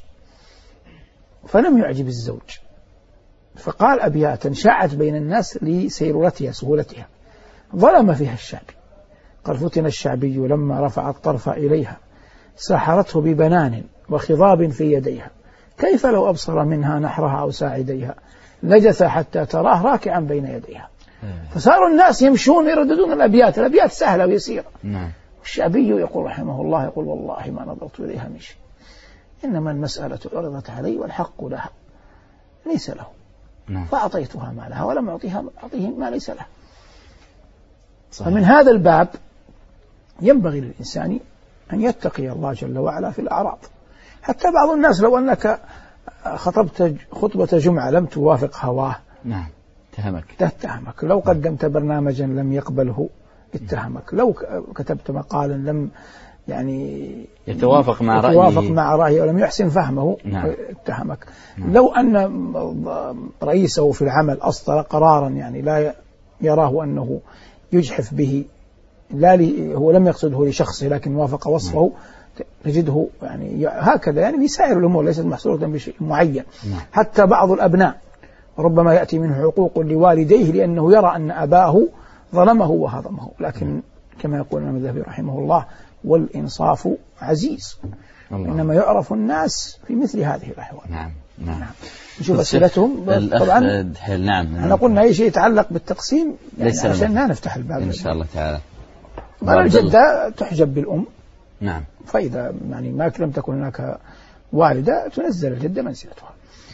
فلم يعجب الزوج، فقال أبياتا شاعت بين الناس لسيرورتها سهولتها ظلم فيها الشعبي. قال فتن الشعبي لما رفع الطرف إليها سحرته ببنان وخضاب في يديها، كيف لو أبصر منها نحرها أو ساعديها نجث حتى تراه راكعا بين يديها. فصاروا الناس يمشون يرددون الأبيات سهلة ويسيرة. الشعبي يقول رحمه الله يقول والله ما نظرت إليها من شيء، إنما المسألة عرضت علي والحق لها ليس له، فأعطيتها ما لها ولم أعطيه ما ليس له. فمن هذا الباب ينبغي للإنسان أن يتقي الله جل وعلا في الأعراض. حتى بعض الناس لو أنك خطبت خطبة جمعة لم توافق هواه اتهمك، لو قدمت برنامجا لم يقبله اتهمك، لو كتبت مقالا لم يعني يتوافق مع رأيه ولم يحسن فهمه اتهمك، لو أن رئيسه في العمل أصدر قرارا يعني لا يراه أنه يجحف به، هو لم يقصده لشخصه لكن وافق وصفه، تجده يعني هكذا يعني في سائر الأمور ليست محصورة بشيء معين. حتى بعض الأبناء ربما يأتي منه حقوق لوالديه لأنه يرى أن أباه ظلمه وهضمه، لكن كما يقول الإمام الذهبي رحمه الله والإنصاف عزيز، إنما يعرف الناس في مثل هذه الأحوال. نشوف أسئلتهم. طبعا احنا قلنا أي شيء يتعلق بالتقسيم يعني عشان لا نفتح الباب إن شاء الله تعالى. الجدة تحجب بالأم، فإذا يعني ما لم تكن هناك والدة تنزل الجدة منزلتها.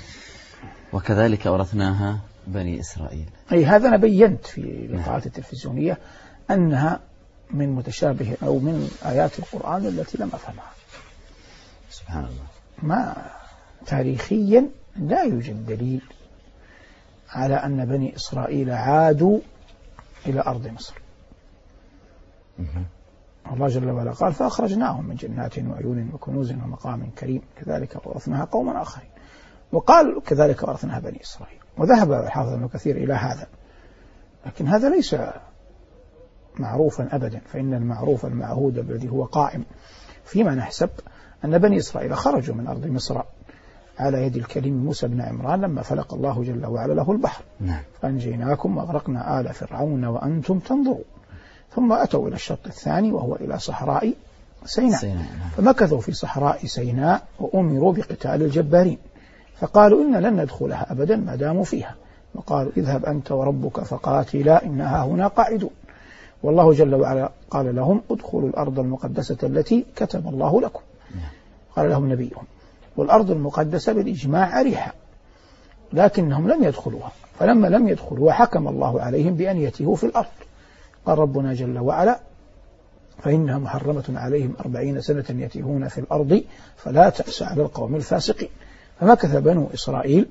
وكذلك أورثناها بني إسرائيل. أي هذا أنا بينت في اللقاءات التلفزيونية أنها من متشابه أو من آيات القرآن التي لم أفهمها. سبحان الله. ما تاريخيا لا يوجد دليل على أن بني إسرائيل عادوا إلى أرض مصر. الله جل وعلا قال فأخرجناهم من جنات وعيون وكنوز ومقام كريم كذلك ورثناها قوما آخرين، وقال كذلك ورثناها بني إسرائيل. وذهب الحافظ ابن كثير إلى هذا، لكن هذا ليس معروفا أبدا، فإن المعروف المعهود الذي هو قائم فيما نحسب أن بني إسرائيل خرجوا من أرض مصر على يد الكريم موسى بن عمران لما فلق الله جل وعلا له البحر، فأنجيناكم وأغرقنا آل فرعون وأنتم تنظرون، ثم أتوا إلى الشط الثاني وهو إلى صحراء سيناء، فمكثوا في صحراء سيناء وأمروا بقتال الجبارين، فقالوا إن لن ندخلها أبدا ما داموا فيها، وقالوا اذهب أنت وربك فقاتلا إنها هنا قاعدون. والله جل وعلا قال لهم ادخلوا الأرض المقدسة التي كتب الله لكم، قال لهم نبيهم، والأرض المقدسة بالإجماع أريحا، لكنهم لم يدخلوها، فلما لم يدخلوها حكم الله عليهم بأن يتيهوا في الأرض. قال ربنا جل وعلا فإنها محرمة عليهم 40 سنة يتيهون في الأرض فلا تأس على القوم الفاسقين. فمكث بنو إسرائيل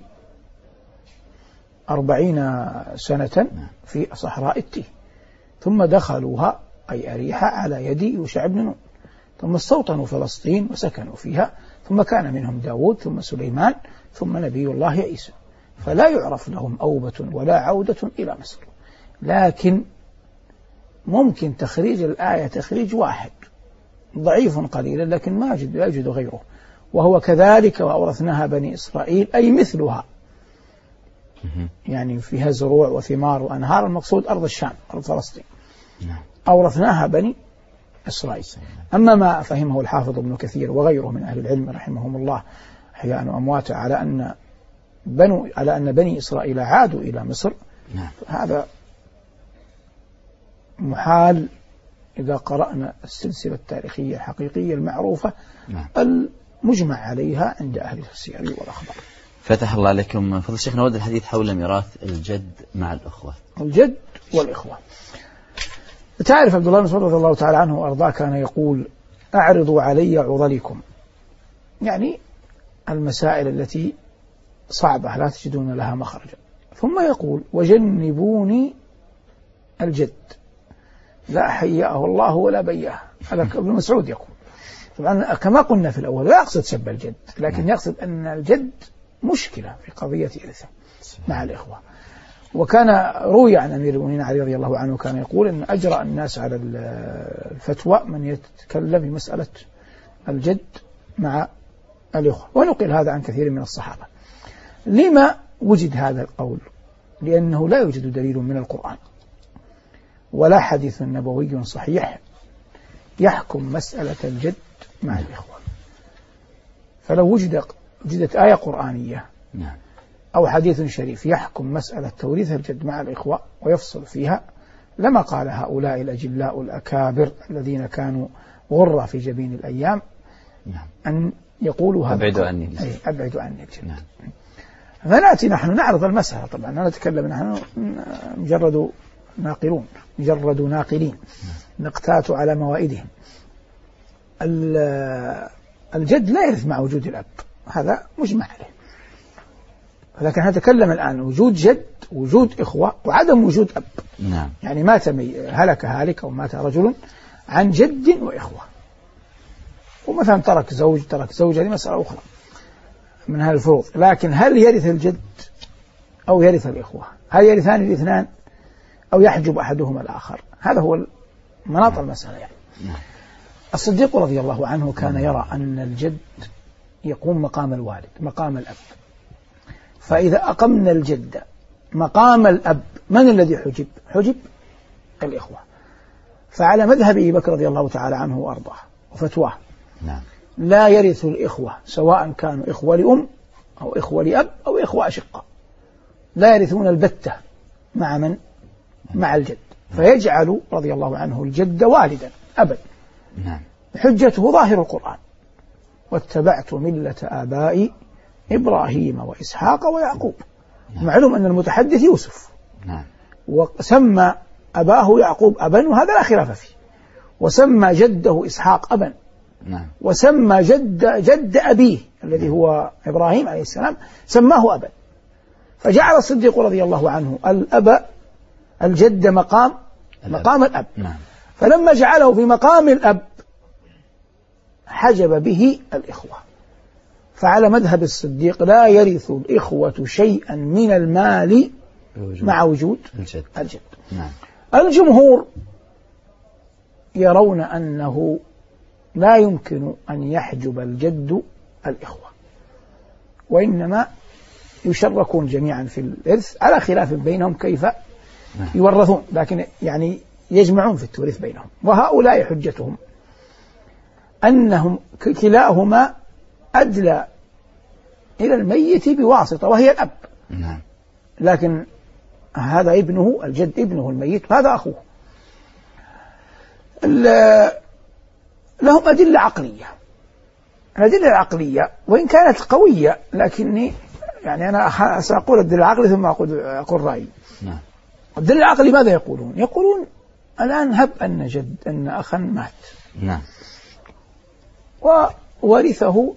40 سنة في صحراء التيه، ثم دخلوها أي أريحا على يد يوشع بن نون، ثم استوطنوا فلسطين وسكنوا فيها، ثم كان منهم داود ثم سليمان ثم نبي الله عيسى، فلا يعرف لهم أوبة ولا عودة إلى مصر. لكن ممكن تخريج الآية تخريج واحد ضعيف قليلا، لكن ما يجد غيره، وهو كذلك وأورثناها بني إسرائيل أي مثلها، يعني فيها زروع وثمار وأنهار، المقصود أرض الشام أرض فلسطين، أورثناها بني إسرائيل. أما ما فهمه الحافظ ابن كثير وغيره من أهل العلم رحمهم الله أحياء وأموات على أن بني إسرائيل عادوا إلى مصر، هذا محال إذا قرأنا السلسلة التاريخية الحقيقية المعروفة المجمع عليها عند أهل السير والأخبار. فتح الله عليكم. فضل الشيخ، نود الحديث حول ميراث الجد مع الأخوة. الجد والإخوة. تعرف عبد الله بن مسعود رضي الله تعالى عنه وأرضاه كان يقول أعرضوا علي عضلكم، يعني المسائل التي صعبة لا تجدون لها مخرجا، ثم يقول وجنبوني الجد لا حياه الله ولا بياه. هذا ابن مسعود يقول. طبعا كما قلنا في الأول لا يقصد سب الجد، لكن يقصد أن الجد مشكلة في قضية إرثه مع الإخوة. وكان روي عن أمير المؤمنين علي رضي الله عنه كان يقول أن أجرأ الناس على الفتوى من يتكلم بمسألة الجد مع الإخوة، ونقل هذا عن كثير من الصحابة. لما وجد هذا القول؟ لأنه لا يوجد دليل من القرآن ولا حديث نبوي صحيح يحكم مسألة الجد مع الإخوة. فلو وجدت آية قرآنية أو حديث شريف يحكم مسألة توريث الجد مع الإخوة ويفصل فيها لما قال هؤلاء الأجلاء الأكابر الذين كانوا غرة في جبين الأيام أن يقولوا هذا أبعدوا عني الجد. فنأتي نحن نعرض المسألة. طبعا لا نتكلم نحن مجرد ناقلين نقتات على موائدهم. الجد لا يرث مع وجود الأب، هذا مجمع عليه، لكن نتكلم الآن وجود جد وجود إخوة وعدم وجود أب. يعني هلك هالك أو مات رجل عن جد وإخوة، ومثلا ترك زوجة، هذه مسألة أخرى من هذه الفروض. لكن هل يرث الجد أو يرث الإخوة؟ هل يرثان الاثنان أو يحجب أحدهما الآخر؟ هذا هو مناط المسألة يعني. الصديق رضي الله عنه كان يرى أن الجد يقوم مقام الوالد مقام الأب، فإذا أقمنا الجد مقام الأب من الذي حجب الإخوة. فعلى مذهب أبي بكر رضي الله تعالى عنه وأرضاه وفتواه لا يرث الإخوة سواء كانوا إخوة لأم أو إخوة لأب أو إخوة أشقاء، لا يرثون البتة مع من؟ مع الجد. فيجعل رضي الله عنه الجد والدا أبدا. حجته ظاهر القرآن واتبعت ملة آبائي إبراهيم وإسحاق ويعقوب. معلوم أن المتحدث يوسف، وسمى أباه يعقوب أبا وهذا لا خلاف فيه، وسمى جده إسحاق أبا، وسمى جد أبيه الذي هو إبراهيم عليه السلام سماه أبا. فجعل الصديق رضي الله عنه الجد مقام الأب. فلما جعله في مقام الأب حجب به الإخوة. فعلى مذهب الصديق لا يرث الإخوة شيئا من المال مع وجود الجد. نعم. الجمهور يرون أنه لا يمكن أن يحجب الجد الإخوة، وإنما يشركون جميعا في الإرث على خلاف بينهم كيف يورثون، لكن يعني يجمعون في التوريث بينهم. وهؤلاء حجتهم أنهم كلاهما أدلى إلى الميت بواسطة وهي الأب. نعم. لكن هذا ابنه الجد، ابنه الميت، وهذا أخوه. لهم أدلة عقلية. الأدلة العقلية وإن كانت قوية، لكني يعني أنا سأقول الدليل العقلي ثم أقول رأيي. نعم. الدليل العقلي ماذا يقولون؟ يقولون الآن هب أن أخا مات. نعم. وورثه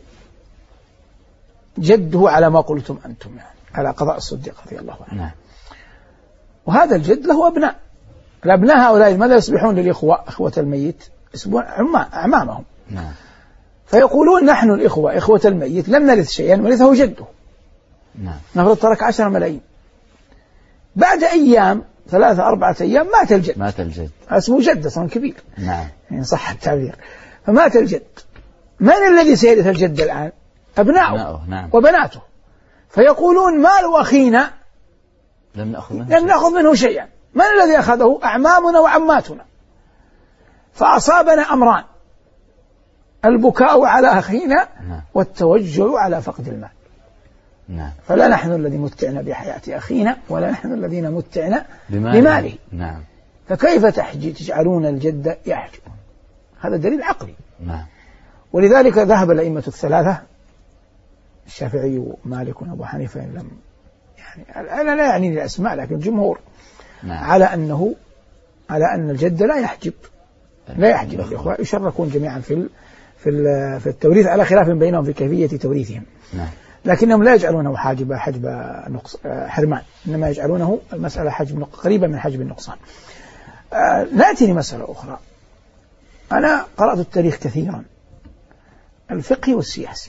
جده على ما قلتم أنتم، يعني على قضاء الصديق رضي الله عنه. نعم. وهذا الجد له أبناء. الأبناء هؤلاء ماذا يصبحون للإخوة؟ إخوة الميت يصبحون أعمامهم. نعم. فيقولون نحن الإخوة إخوة الميت لم نرث شيئا ورثه جده. نعم. نفرض ترك 10 ملايين، بعد أيام 3-4 أيام مات الجد. اسمه جد أصلا كبير. نعم. يعني صح التعبير. فمات الجد، من الذي سيرث الجد الآن؟ أبناؤه. نعم. وبناته. فيقولون مال أخينا لم نأخذ منه شيئا. من الذي أخذه؟ أعمامنا وعماتنا. فأصابنا أمران: البكاء على أخينا والتوجع على فقد المال. نعم. فلا نحن الذين متعنا بحياة أخينا ولا نحن الذين متعنا بماله. نعم. فكيف تجعلون الجد يحجب؟ هذا دليل عقلي. نعم. ولذلك ذهب الأئمة الثلاثة الشافعي ومالك وأبو حنيفة، لم يعني أنا لا يعني الأسماء، لكن الجمهور على أن الجد لا يحجب الإخوة، يشركون جميعا في التوريث على خلاف بينهم في كيفية توريثهم. نعم. لكنهم لا يجعلونه حجب حرمان، إنما يجعلونه المسألة حجب قريبة من حجب النقصان. نأتي لمسألة أخرى. أنا قرأت التاريخ كثيرا، الفقهي والسياسي،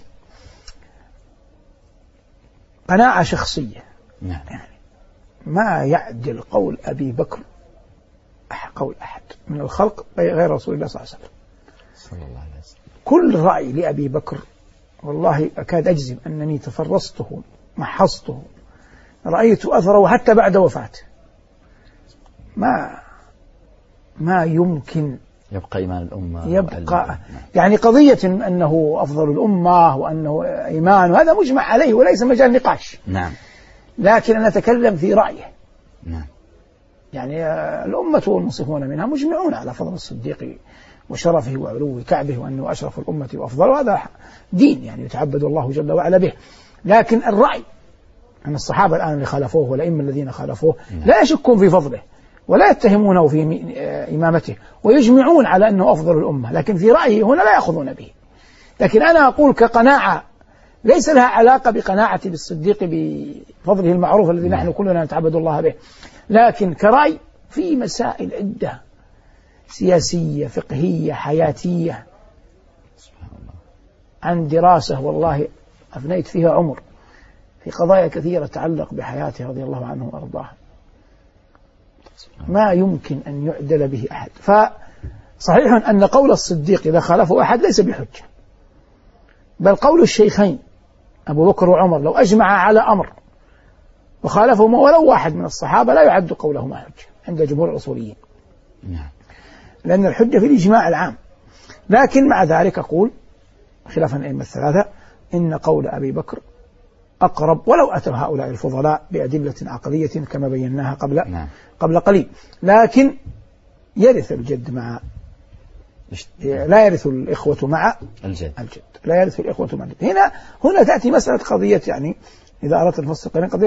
قناعة شخصية. نعم. يعني ما يعدل قول أبي بكر قول أحد من الخلق غير رسول الله صلى الله عليه وسلم. صلى الله عليه وسلم. كل رأي لأبي بكر والله أكاد أجزم أنني تفرسته محصته، رأيت أثره حتى بعد وفاته. ما يمكن يبقى إيمان الأمة، يبقى يعني قضية أنه أفضل الأمة وأنه إيمان، وهذا مجمع عليه وليس مجال نقاش. نعم. لكن أنا أتكلم في رأيه. نعم. يعني الأمة والمنصفون منها مجمعون على فضل الصديق وشرفه وعلو كعبه وأنه أشرف الأمة وأفضل، وهذا دين يعني يتعبد الله جل وعلا به. لكن الرأي أن الصحابة الآن اللي خالفوه والأئمة الذين خالفوه لا يشكون في فضله ولا يتهمونه في إمامته، ويجمعون على أنه أفضل الأمة، لكن في رأيه هنا لا يأخذون به. لكن أنا أقول كقناعة ليس لها علاقة بقناعتي بالصديق بفضله المعروف الذي نحن كلنا نتعبد الله به، لكن كرأي في مسائل عدة سياسية فقهية حياتية عن دراسة والله أفنيت فيها عمر في قضايا كثيرة تتعلق بحياته رضي الله عنه وأرضاه، ما يمكن أن يعدل به أحد. فصحيح أن قول الصديق إذا خالفه أحد ليس بحجة، بل قول الشيخين أبو بكر وعمر لو أجمع على أمر وخالفه ولو واحد من الصحابة لا يعد قولهما حجة عند جمهور الأصوليين. نعم. لأن الحجة في الإجماع العام. لكن مع ذلك أقول خلافا الأئمة الثلاثة إن قول أبي بكر أقرب، ولو أتى هؤلاء الفضلاء بأدلة عقلية كما بيناها قبل قليل. لكن يرث الجد مع لا يرث الإخوة مع الجد، لا يرث الإخوة مع الجد. هنا تأتي مسألة قضية، يعني إذا أردت الفصل قليلا، قضية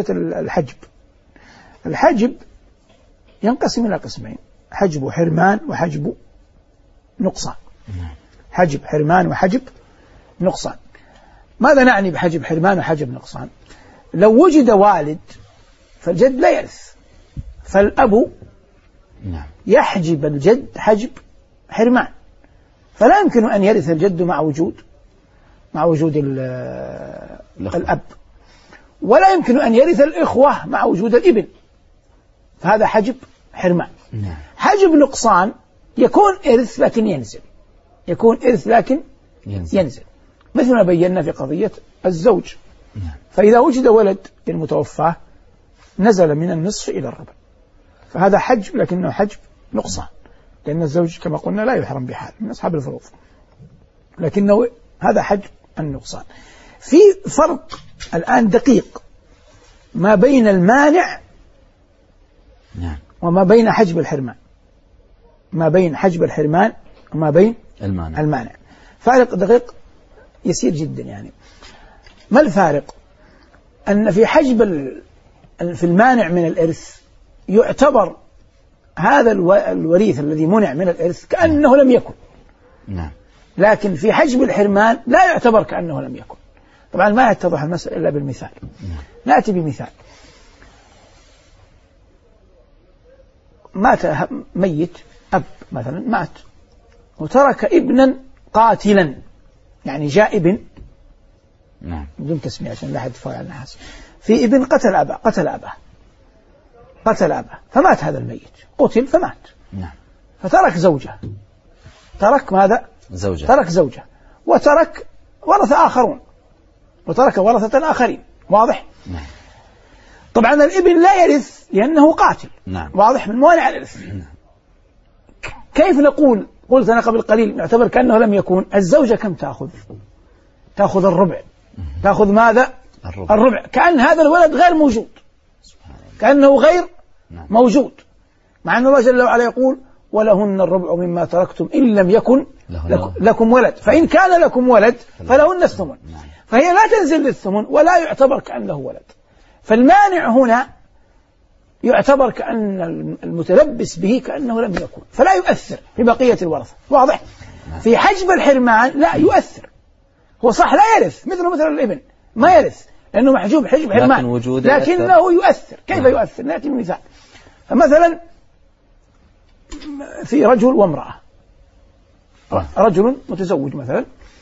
الحجب ينقسم إلى قسمين: حجب حرمان وحجب نقصان. حجب حرمان وحجب نقصان. ماذا نعني بحجب حرمان وحجب نقصان؟ لو وجد والد فالجد لا يرث، فالأب يحجب الجد حجب حرمان، فلا يمكن أن يرث الجد مع وجود الأب، ولا يمكن أن يرث الإخوة مع وجود الابن، فهذا حجب حرمان. حجب نقصان يكون إرث لكن ينزل، يكون إرث لكن ينزل، مثل ما بينا في قضية الزوج. فإذا وجد ولد للمتوفى نزل من النصف إلى الربع، فهذا حجب لكنه حجب نقصان، لأن الزوج كما قلنا لا يحرم بحال من أصحاب الفروض، لكنه هذا حجب النقصان. في فرق الآن دقيق ما بين المانع وما بين حجب الحرمان، ما بين حجب الحرمان وما بين المانع فارق دقيق يسير جدا. يعني ما الفارق؟ أن في حجب في المانع من الإرث يعتبر هذا الوريث الذي منع من الإرث كأنه لم يكن، لكن في حجب الحرمان لا يعتبر كأنه لم يكن. طبعا ما يتضح المسألة إلا بالمثال. نأتي بمثال. مات ميت أب مثلا، مات وترك ابنا قاتلا، يعني جاء ابن بدون تسمية عشان لا أحد يتفاعل على الناس، في ابن قتل أباه فمات هذا الميت، قتل فمات، فترك زوجة، ترك ماذا؟ ترك زوجة، وترك ورثة آخرون، وترك ورثة آخرين، واضح؟ طبعا الابن لا يرث لأنه قاتل، واضح، من موانع الإرث. كيف نقول؟ قلت أنا قبل قليل نعتبر كأنه لم يكون. الزوجة كم تأخذ الربع، تأخذ ماذا؟ الربع، كأن هذا الولد غير موجود، كأنه غير موجود، مع أن الله جل وعلا يقول ولهن الربع مما تركتم إن لم يكن لكم ولد، فإن كان لكم ولد فلهن الثمن، فهي لا تنزل للثمن ولا يعتبر كأنه ولد. فالمانع هنا يعتبر كأن المتلبس به كأنه لم يكن، فلا يؤثر في بقية الورثة، واضح؟ في حجب الحرمان لا يؤثر، هو صح لا يرث مثل الابن، ما يرث لأنه محجوب حجب حرمان، لكنه يؤثر. كيف يؤثر؟ نأتي بمثال. فمثلا في رجل وامرأة، رجل متزوج مثلا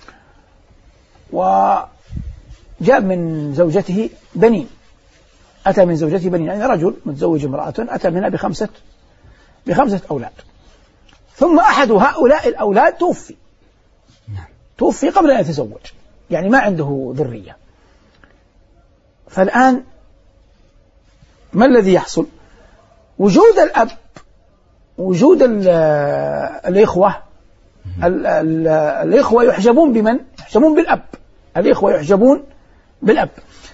وجاء من زوجته بنين، أتى من زوجته بنين، يعني رجل متزوج امرأة أتى منها بخمسة أولاد، ثم أحد هؤلاء الأولاد توفي قبل أن يتزوج، يعني ما عنده ذرية. فالآن ما الذي يحصل؟ وجود الأب، وجود الإخوة، الإخوة يحجبون بمن؟ يحجبون بالأب، الإخوة يحجبون بالأب.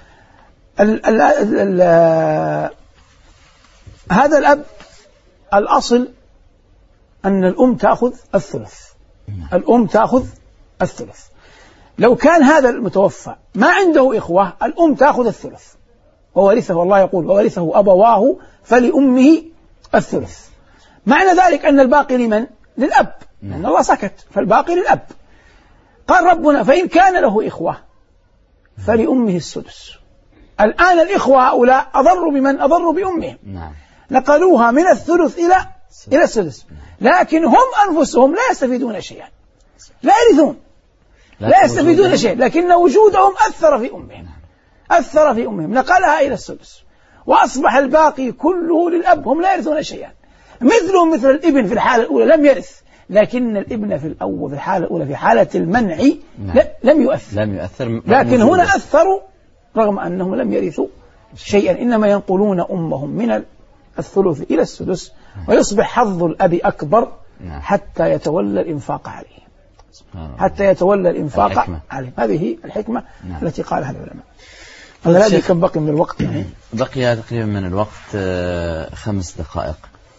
هذا الأب الأصل أن الأم تأخذ الثلث، الأم تأخذ الثلث. لو كان هذا المتوفى ما عنده إخوة الأم تأخذ الثلث وورثه، الله يقول وورثه أبواه فلأمه الثلث. معنى ذلك أن الباقي لمن؟ للأب، لأن الله سكت، فالباقي للأب. قال ربنا فإن كان له إخوة فلأمه السدس. الآن الإخوة هؤلاء أضروا بمن؟ أضروا بأمهم، نقلوها من الثلث إلى السدس، لكن هم أنفسهم لا يستفيدون شيئا، لا يرثون، لا يستفيدون شيئا، لكن وجودهم أثر في أمهم نقلها إلى السدس، وأصبح الباقي كله للأب، هم لا يرثون شيئا. مثل الابن في الحالة الأولى لم يرث، لكن الابن في الحالة الأولى في حالة المنع لم يؤثر، لكن هنا أثروا رغم أنهم لم يرثوا شيئا، إنما ينقلون أمهم من الثلث إلى السدس، ويصبح حظ الأب أكبر حتى يتولى الإنفاق عليه، حتى يتولى الإنفاق عليه. هذه الحكمة التي قالها العلماء. الذي كم بقي من الوقت؟ يعني بقي تقريبا من الوقت 5 دقائق.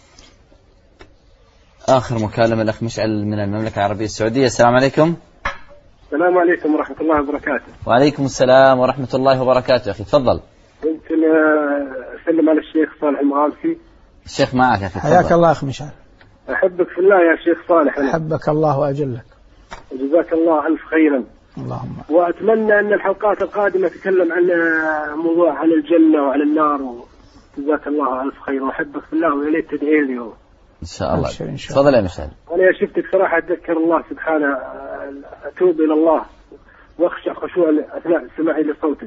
آخر مكالمة الأخ مشعل من المملكة العربية السعودية. السلام عليكم. السلام عليكم ورحمة الله وبركاته. وعليكم السلام ورحمة الله وبركاته. أخي تفضل. ممكن أسلم على الشيخ صالح المغامسي؟ الشيخ معك أخي. حياك الله أخ مشعل. أحبك في الله يا شيخ صالح. أحبك الله وأجلك. وجزاك الله ألف خيرا. اللهم. وأتمنى أن الحلقات القادمة تتكلم عن موضوع عن الجنة وعن النار. وجزاك الله ألف خير، وأحبك في الله ويا ريت تدعي لي إن شاء الله. إن شاء الله. تفضل يا مشعل. أنا يا شفتك صراحة أتذكر الله سبحانه، أتوب إلى الله وأخشى خشوع أثناء سماعي لصوتك.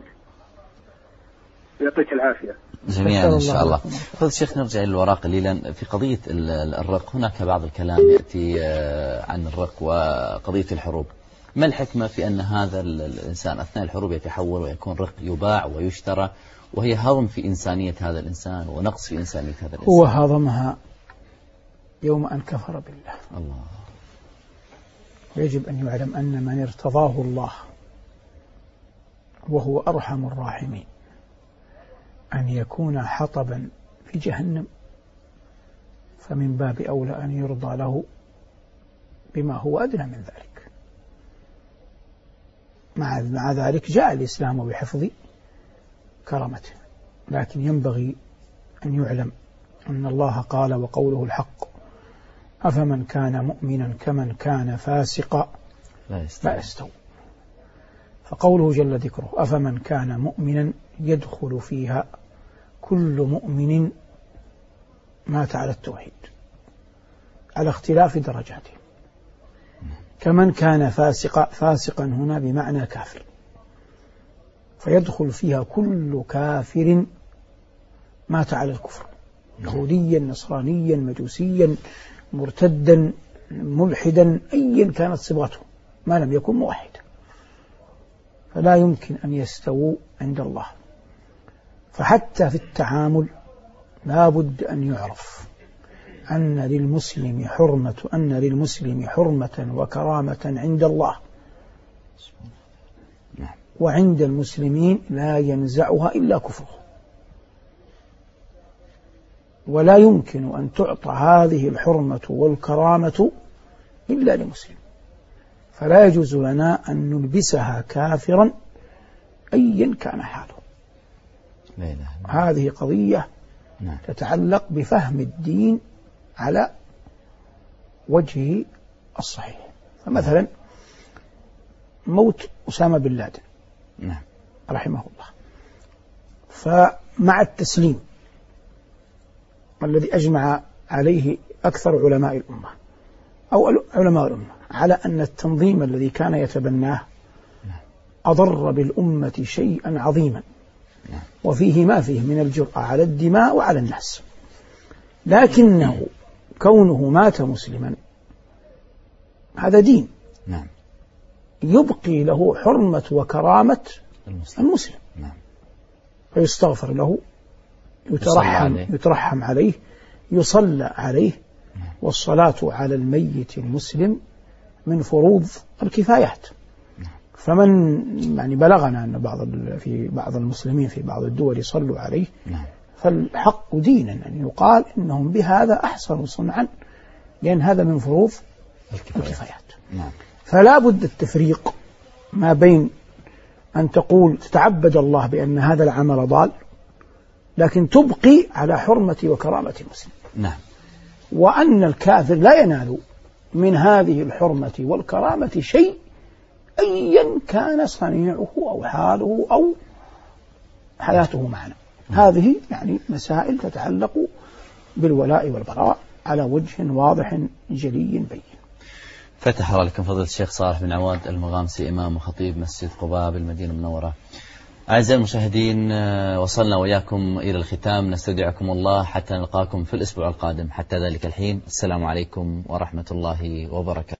يعطيك العافية جميعا إن شاء الله. فضل الشيخ نرجع للوراء قليلا في قضية الرق. هناك بعض الكلام يأتي عن الرق وقضية الحروب. ما الحكمة في أن هذا الإنسان أثناء الحروب يتحول ويكون رق يباع ويشترى، وهي هضم في إنسانية هذا الإنسان ونقص في إنسانية هذا الإنسان؟ هو هضمها يوم أن كفر بالله. الله. يجب أن يعلم أن من ارتضاه الله وهو أرحم الراحمين أن يكون حطبا في جهنم، فمن باب أولى أن يرضى له بما هو أدنى من ذلك. مع ذلك جاء الإسلام بحفظ كرامته، لكن ينبغي أن يعلم أن الله قال وقوله الحق: أفمن كان مؤمنا كمن كان فاسقا لا يستوون. فقوله جل ذكره أفمن كان مؤمنا يدخل فيها كل مؤمن مات على التوحيد على اختلاف درجاته، كمن كان فاسقا هنا بمعنى كافر، فيدخل فيها كل كافر مات على الكفر، يهوديا نصرانيا مجوسيا مرتدا ملحدا أيا كانت صبغته ما لم يكن موحدا، فلا يمكن أن يستووا عند الله. فحتى في التعامل لا بد أن يعرف أن للمسلم حرمة وكرامة عند الله، وعند المسلمين لا ينزعها إلا كفره، ولا يمكن أن تعطى هذه الحرمة والكرامة إلا لمسلم، فلا يجوز لنا أن نلبسها كافرا أيا كان حاله. هذه قضية تتعلق بفهم الدين على وجهه الصحيح. فمثلا موت أسامة بن لادن رحمه الله، فمع التسليم الذي أجمع عليه أكثر علماء الأمة أو علماء الأمة على أن التنظيم الذي كان يتبناه أضر بالأمة شيئا عظيما، وفيه ما فيه من الجرأة على الدماء وعلى الناس، لكنه كونه مات مسلما هذا دين يبقي له حرمة وكرامة المسلم، فيستغفر له، يترحم عليه، يصلى عليه، والصلاة على الميت المسلم من فروض الكفايات. فمن يعني بلغنا أن في بعض المسلمين في بعض الدول يصلوا عليه، فالحق دينا أن يقال إنهم بهذا أحسنوا صنعا، لأن هذا من فروض الكفايات. فلا بد التفريق ما بين أن تقول تتعبد الله بأن هذا العمل ضال لكن تبقي على حرمة وكرامة المسلم، وأن الكافر لا ينال من هذه الحرمة والكرامة شيء أيا كان صنيعه أو حاله أو حياته معنا. هذه يعني مسائل تتعلق بالولاء والبراء على وجه واضح جلي بين. فتح الله لكم فضل الشيخ صالح بن عواد المغامسي، إمام وخطيب مسجد قباء بالمدينة المنورة. أعزائي المشاهدين، وصلنا وإياكم إلى الختام، نستودعكم الله حتى نلقاكم في الأسبوع القادم. حتى ذلك الحين، السلام عليكم ورحمة الله وبركاته.